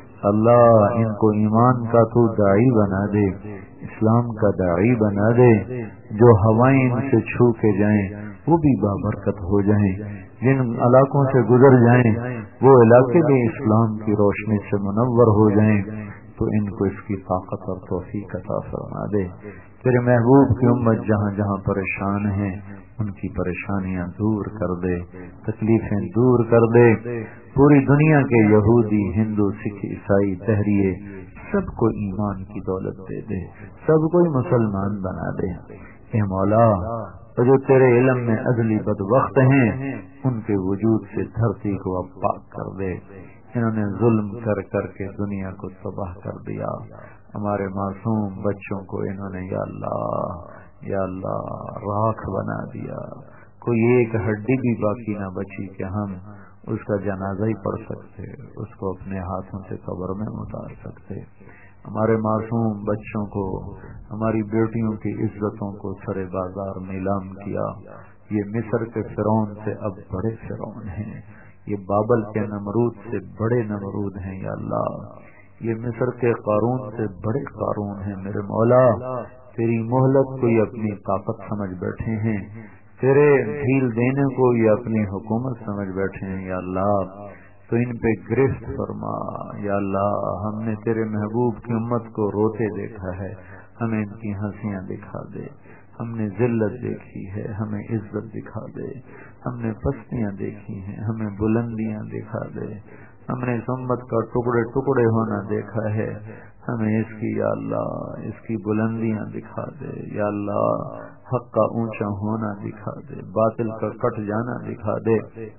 S1: اللہ ان کو ایمان کا تو داعی بنا دے اسلام کا داعی بنا دے جو ہوائیں ان سے چھو کے جائیں وہ بھی بابرکت ہو جائیں جن علاقوں سے گزر جائیں وہ علاقے بھی اسلام کی روشنی سے منور ہو جائیں تو ان کو اس کی طاقت اور توفیق عطا فرما دے تیرے محبوب کی امت جہاں جہاں پریشان ہیں ان کی پریشانیاں دور کر دے تکلیفیں دور کر دے پوری دنیا کے یہودی ہندو سکھ عیسائی تحریے سب کو ایمان کی دولت دے دے سب کو مسلمان بنا دے اے مولا تو جو تیرے علم میں ازلی بدبخت ہیں ان کے وجود سے دھرتی کو اب پاک کر دے انہوں نے ظلم کر کر کے دنیا کو تباہ کر دیا ہمارے معصوم بچوں کو انہوں نے یا اللہ یا اللہ راکھ بنا دیا کوئی ایک ہڈی بھی باقی نہ بچی کہ ہم اس کا جنازہ ہی پڑھ سکتے اس کو اپنے ہاتھوں سے قبر میں اتار سکتے ہمارے معصوم بچوں کو ہماری بیٹیوں کی عزتوں کو سر بازار نیلام کیا یہ مصر کے فرعون سے اب بڑے فرعون ہیں یہ بابل کے نمرود سے بڑے نمرود ہیں یا اللہ یہ مصر کے قارون سے بڑے قارون ہیں میرے مولا تیری مہلت کو یہ اپنی طاقت سمجھ بیٹھے ہیں تیرے ڈھیل دینے کو یہ اپنی حکومت سمجھ بیٹھے ہیں یا اللہ تو ان پہ گرفت فرما یا اللہ ہم نے تیرے محبوب کی امت کو روتے دیکھا ہے ہمیں ان کی ہنسیاں دکھا دے ہم نے ذلت دیکھی ہے ہمیں عزت دکھا دے ہم نے پستیاں دیکھی ہیں ہمیں بلندیاں دکھا دے ہم نے اس امت کا ٹکڑے ٹکڑے ہونا دیکھا ہے ہمیں اس کی یا اللہ اس کی بلندیاں دکھا دے یا اللہ حق کا اونچا ہونا دکھا دے باطل کا کٹ جانا دکھا دے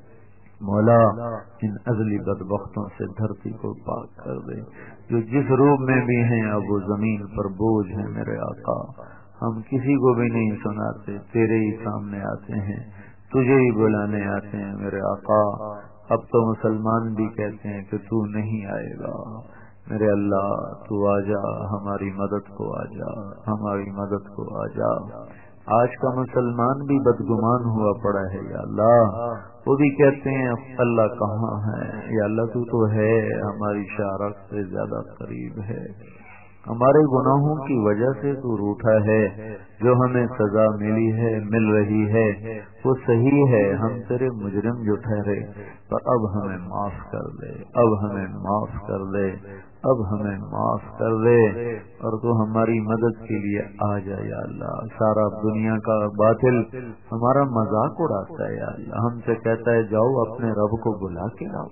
S1: مولا ان ازلی بدبختوں سے دھرتی کو پاک کر دے جو جس روپ میں بھی ہیں اب وہ زمین پر بوجھ ہیں میرے آقا ہم کسی کو بھی نہیں سناتے تیرے ہی سامنے آتے ہیں تجھے ہی بلانے آتے ہیں میرے آقا اب تو مسلمان بھی کہتے ہیں کہ تو نہیں آئے گا میرے اللہ تو آ جا ہماری مدد کو آ جا ہماری مدد کو آ جا آج کا مسلمان بھی بدگمان ہوا پڑا ہے یا اللہ وہ بھی کہتے ہیں اللہ کہاں ہے یا اللہ تو تو ہے ہماری شارت سے زیادہ قریب ہے ہمارے گناہوں کی وجہ سے تو روٹھا ہے جو ہمیں سزا ملی ہے مل رہی ہے وہ صحیح ہے ہم تیرے مجرم جو ٹھہرے پر اب ہمیں معاف کر دے اب ہمیں معاف کر دے اب ہمیں معاف کر دے اور تو ہماری مدد کے لیے آ جائے یا اللہ سارا دنیا کا باطل ہمارا مذاق اڑاتا ہے یا اللہ ہم سے کہتا ہے جاؤ اپنے رب کو بلا کے لاؤ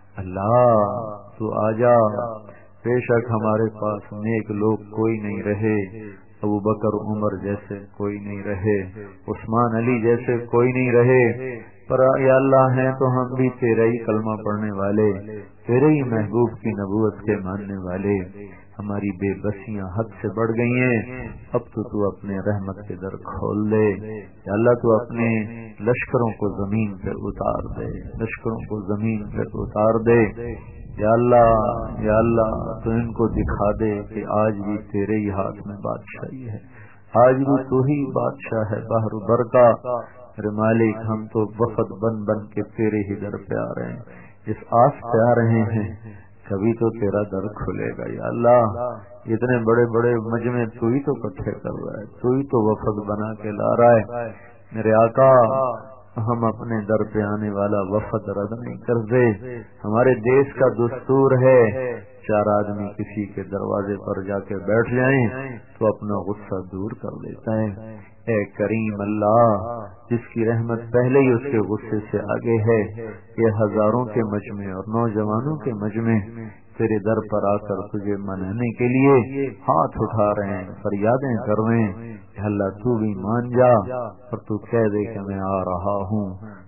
S1: اللہ تو آ جا بے شک ہمارے پاس نیک لوگ کوئی نہیں رہے ابو بکر عمر جیسے کوئی نہیں رہے عثمان علی جیسے کوئی نہیں رہے پر یا اللہ ہیں تو ہم بھی تیرے ہی کلمہ پڑھنے والے تیرے ہی محبوب کی نبوت کے ماننے والے ہماری بے بسیاں حد سے بڑھ گئی ہیں اب تو تو اپنے رحمت کے در کھول دے یا اللہ تو اپنے لشکروں کو زمین پہ اتار دے لشکروں کو زمین پہ اتار دے یا اللہ یا اللہ تو ان کو دکھا دے کہ آج بھی تیرے ہی ہاتھ میں بادشاہی ہے آج بھی تو ہی بادشاہ ہے بحر بر کا میرے مالک ہم تو وفد بن بن کے تیرے ہی در پہ آ رہے ہیں اس آس پہ آ رہے ہیں کبھی تو تیرا در کھلے گا یا اللہ اتنے بڑے بڑے مجمع تو ہی تو اکٹھے کر رہا ہے تو ہی تو وفد بنا کے لا رہا ہے میرے آقا ہم اپنے در پہ آنے والا وفد رد نہیں کر دے ہمارے دیش کا دستور ہے چار آدمی کسی کے دروازے پر جا کے بیٹھ جائیں تو اپنا غصہ دور کر دیتا ہے اے کریم اللہ جس کی رحمت پہلے ہی اس کے غصے سے آگے ہے یہ ہزاروں کے مجمع اور نوجوانوں کے مجمع تیرے در پر آ کر تجھے منانے کے لیے ہاتھ اٹھا رہے ہیں فریادیں کر رہے ہیں اللہ تو بھی مان جا اور تو کہہ دے کہ میں آ رہا ہوں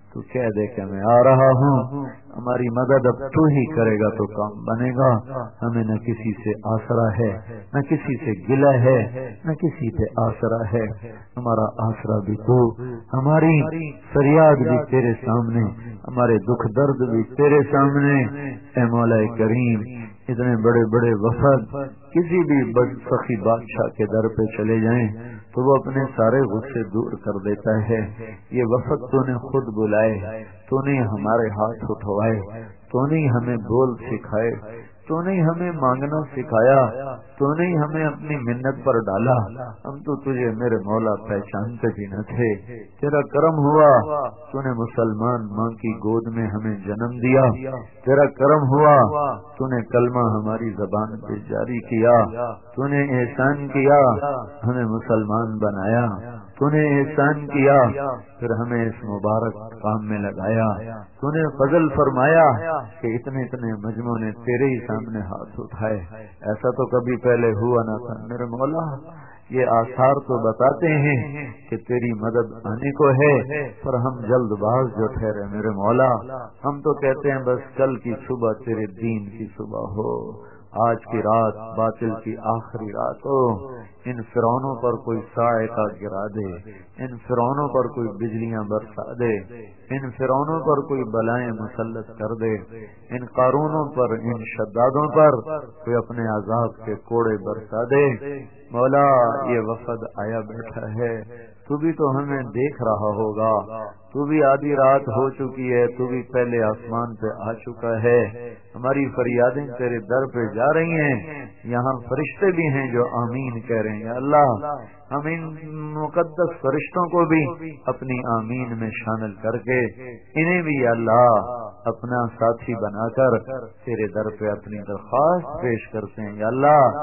S1: تو کہہ دے کہ میں آ رہا ہوں، ہماری مدد اب تو ہی کرے گا تو کام بنے گا، ہمیں نہ کسی سے آسرا ہے، نہ کسی سے گلہ ہے، نہ کسی پہ آسرا ہے، ہمارا آسرا بھی تو، ہماری فریاد بھی تیرے سامنے، ہمارے دکھ درد بھی تیرے سامنے۔ اے مولا کریم، اتنے بڑے بڑے وفد کسی بھی سخی بادشاہ کے در پہ چلے جائیں تو وہ اپنے سارے غصے دور کر دیتا ہے۔ یہ وفد تو نے خود بلائے، تو نے ہمارے ہاتھ اٹھوائے، تو نے ہمیں بول سکھائے، تو نے ہمیں مانگنا سکھایا، تو نے ہمیں اپنی منت پر ڈالا، ہم تو تجھے میرے مولا پہچانتے بھی نہ تھے، تیرا کرم ہوا، تو نے مسلمان ماں کی گود میں ہمیں جنم دیا، تیرا کرم ہوا، تو نے کلمہ ہماری زبان پہ جاری کیا، تو نے احسان کیا، ہمیں مسلمان بنایا، تو نے احسان کیا، پھر ہمیں اس مبارک کام میں لگایا، تو نے فضل فرمایا کہ اتنے اتنے مجموعوں نے تیرے ہی سامنے ہاتھ اٹھائے، ایسا تو کبھی پہلے ہوا نہ تھا میرے مولا۔ یہ آثار تو بتاتے ہیں کہ تیری مدد آنے کو ہے، پر ہم جلد باز جو ٹھہرے میرے مولا، ہم تو کہتے ہیں بس کل کی صبح تیرے دین کی صبح ہو، آج کی رات باطل کی آخری رات ہو، ان فرعونوں پر کوئی صاعقہ گرا دے، ان فرعونوں پر کوئی بجلیاں برسا دے، ان فرعونوں پر کوئی بلائیں مسلط کر دے، ان قارونوں پر، ان شدادوں پر کوئی اپنے عذاب کے کوڑے برسا دے۔ مولا یہ وفد آیا بیٹھا ہے، تو بھی تو ہمیں دیکھ رہا ہوگا، تو بھی آدھی رات ہو چکی ہے، تو بھی پہلے آسمان پہ آ چکا ہے، ہماری فریادیں تیرے در پہ جا رہی ہیں، یہاں فرشتے بھی ہیں جو آمین کہہ رہے ہیں۔ اللہ ہم ان مقدس فرشتوں کو بھی اپنی آمین میں شامل کر کے انہیں بھی اللہ اپنا ساتھی بنا کر تیرے در پہ اپنی درخواست پیش کرتے ہیں۔ یا اللہ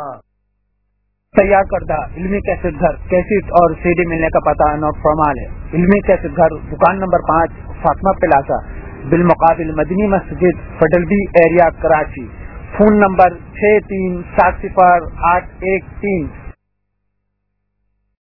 S2: تیار کردہ علمی کیسٹ گھر کیسٹ اور سی ڈی ملنے کا پتہ نوٹ فرمان ہے۔ علمی کیسٹ گھر دکان نمبر پانچ فاطمہ پلازا بالمقابل مدنی مسجد federal B area Karachi. Phone number چھ تین سات صفر آٹھ ایک تین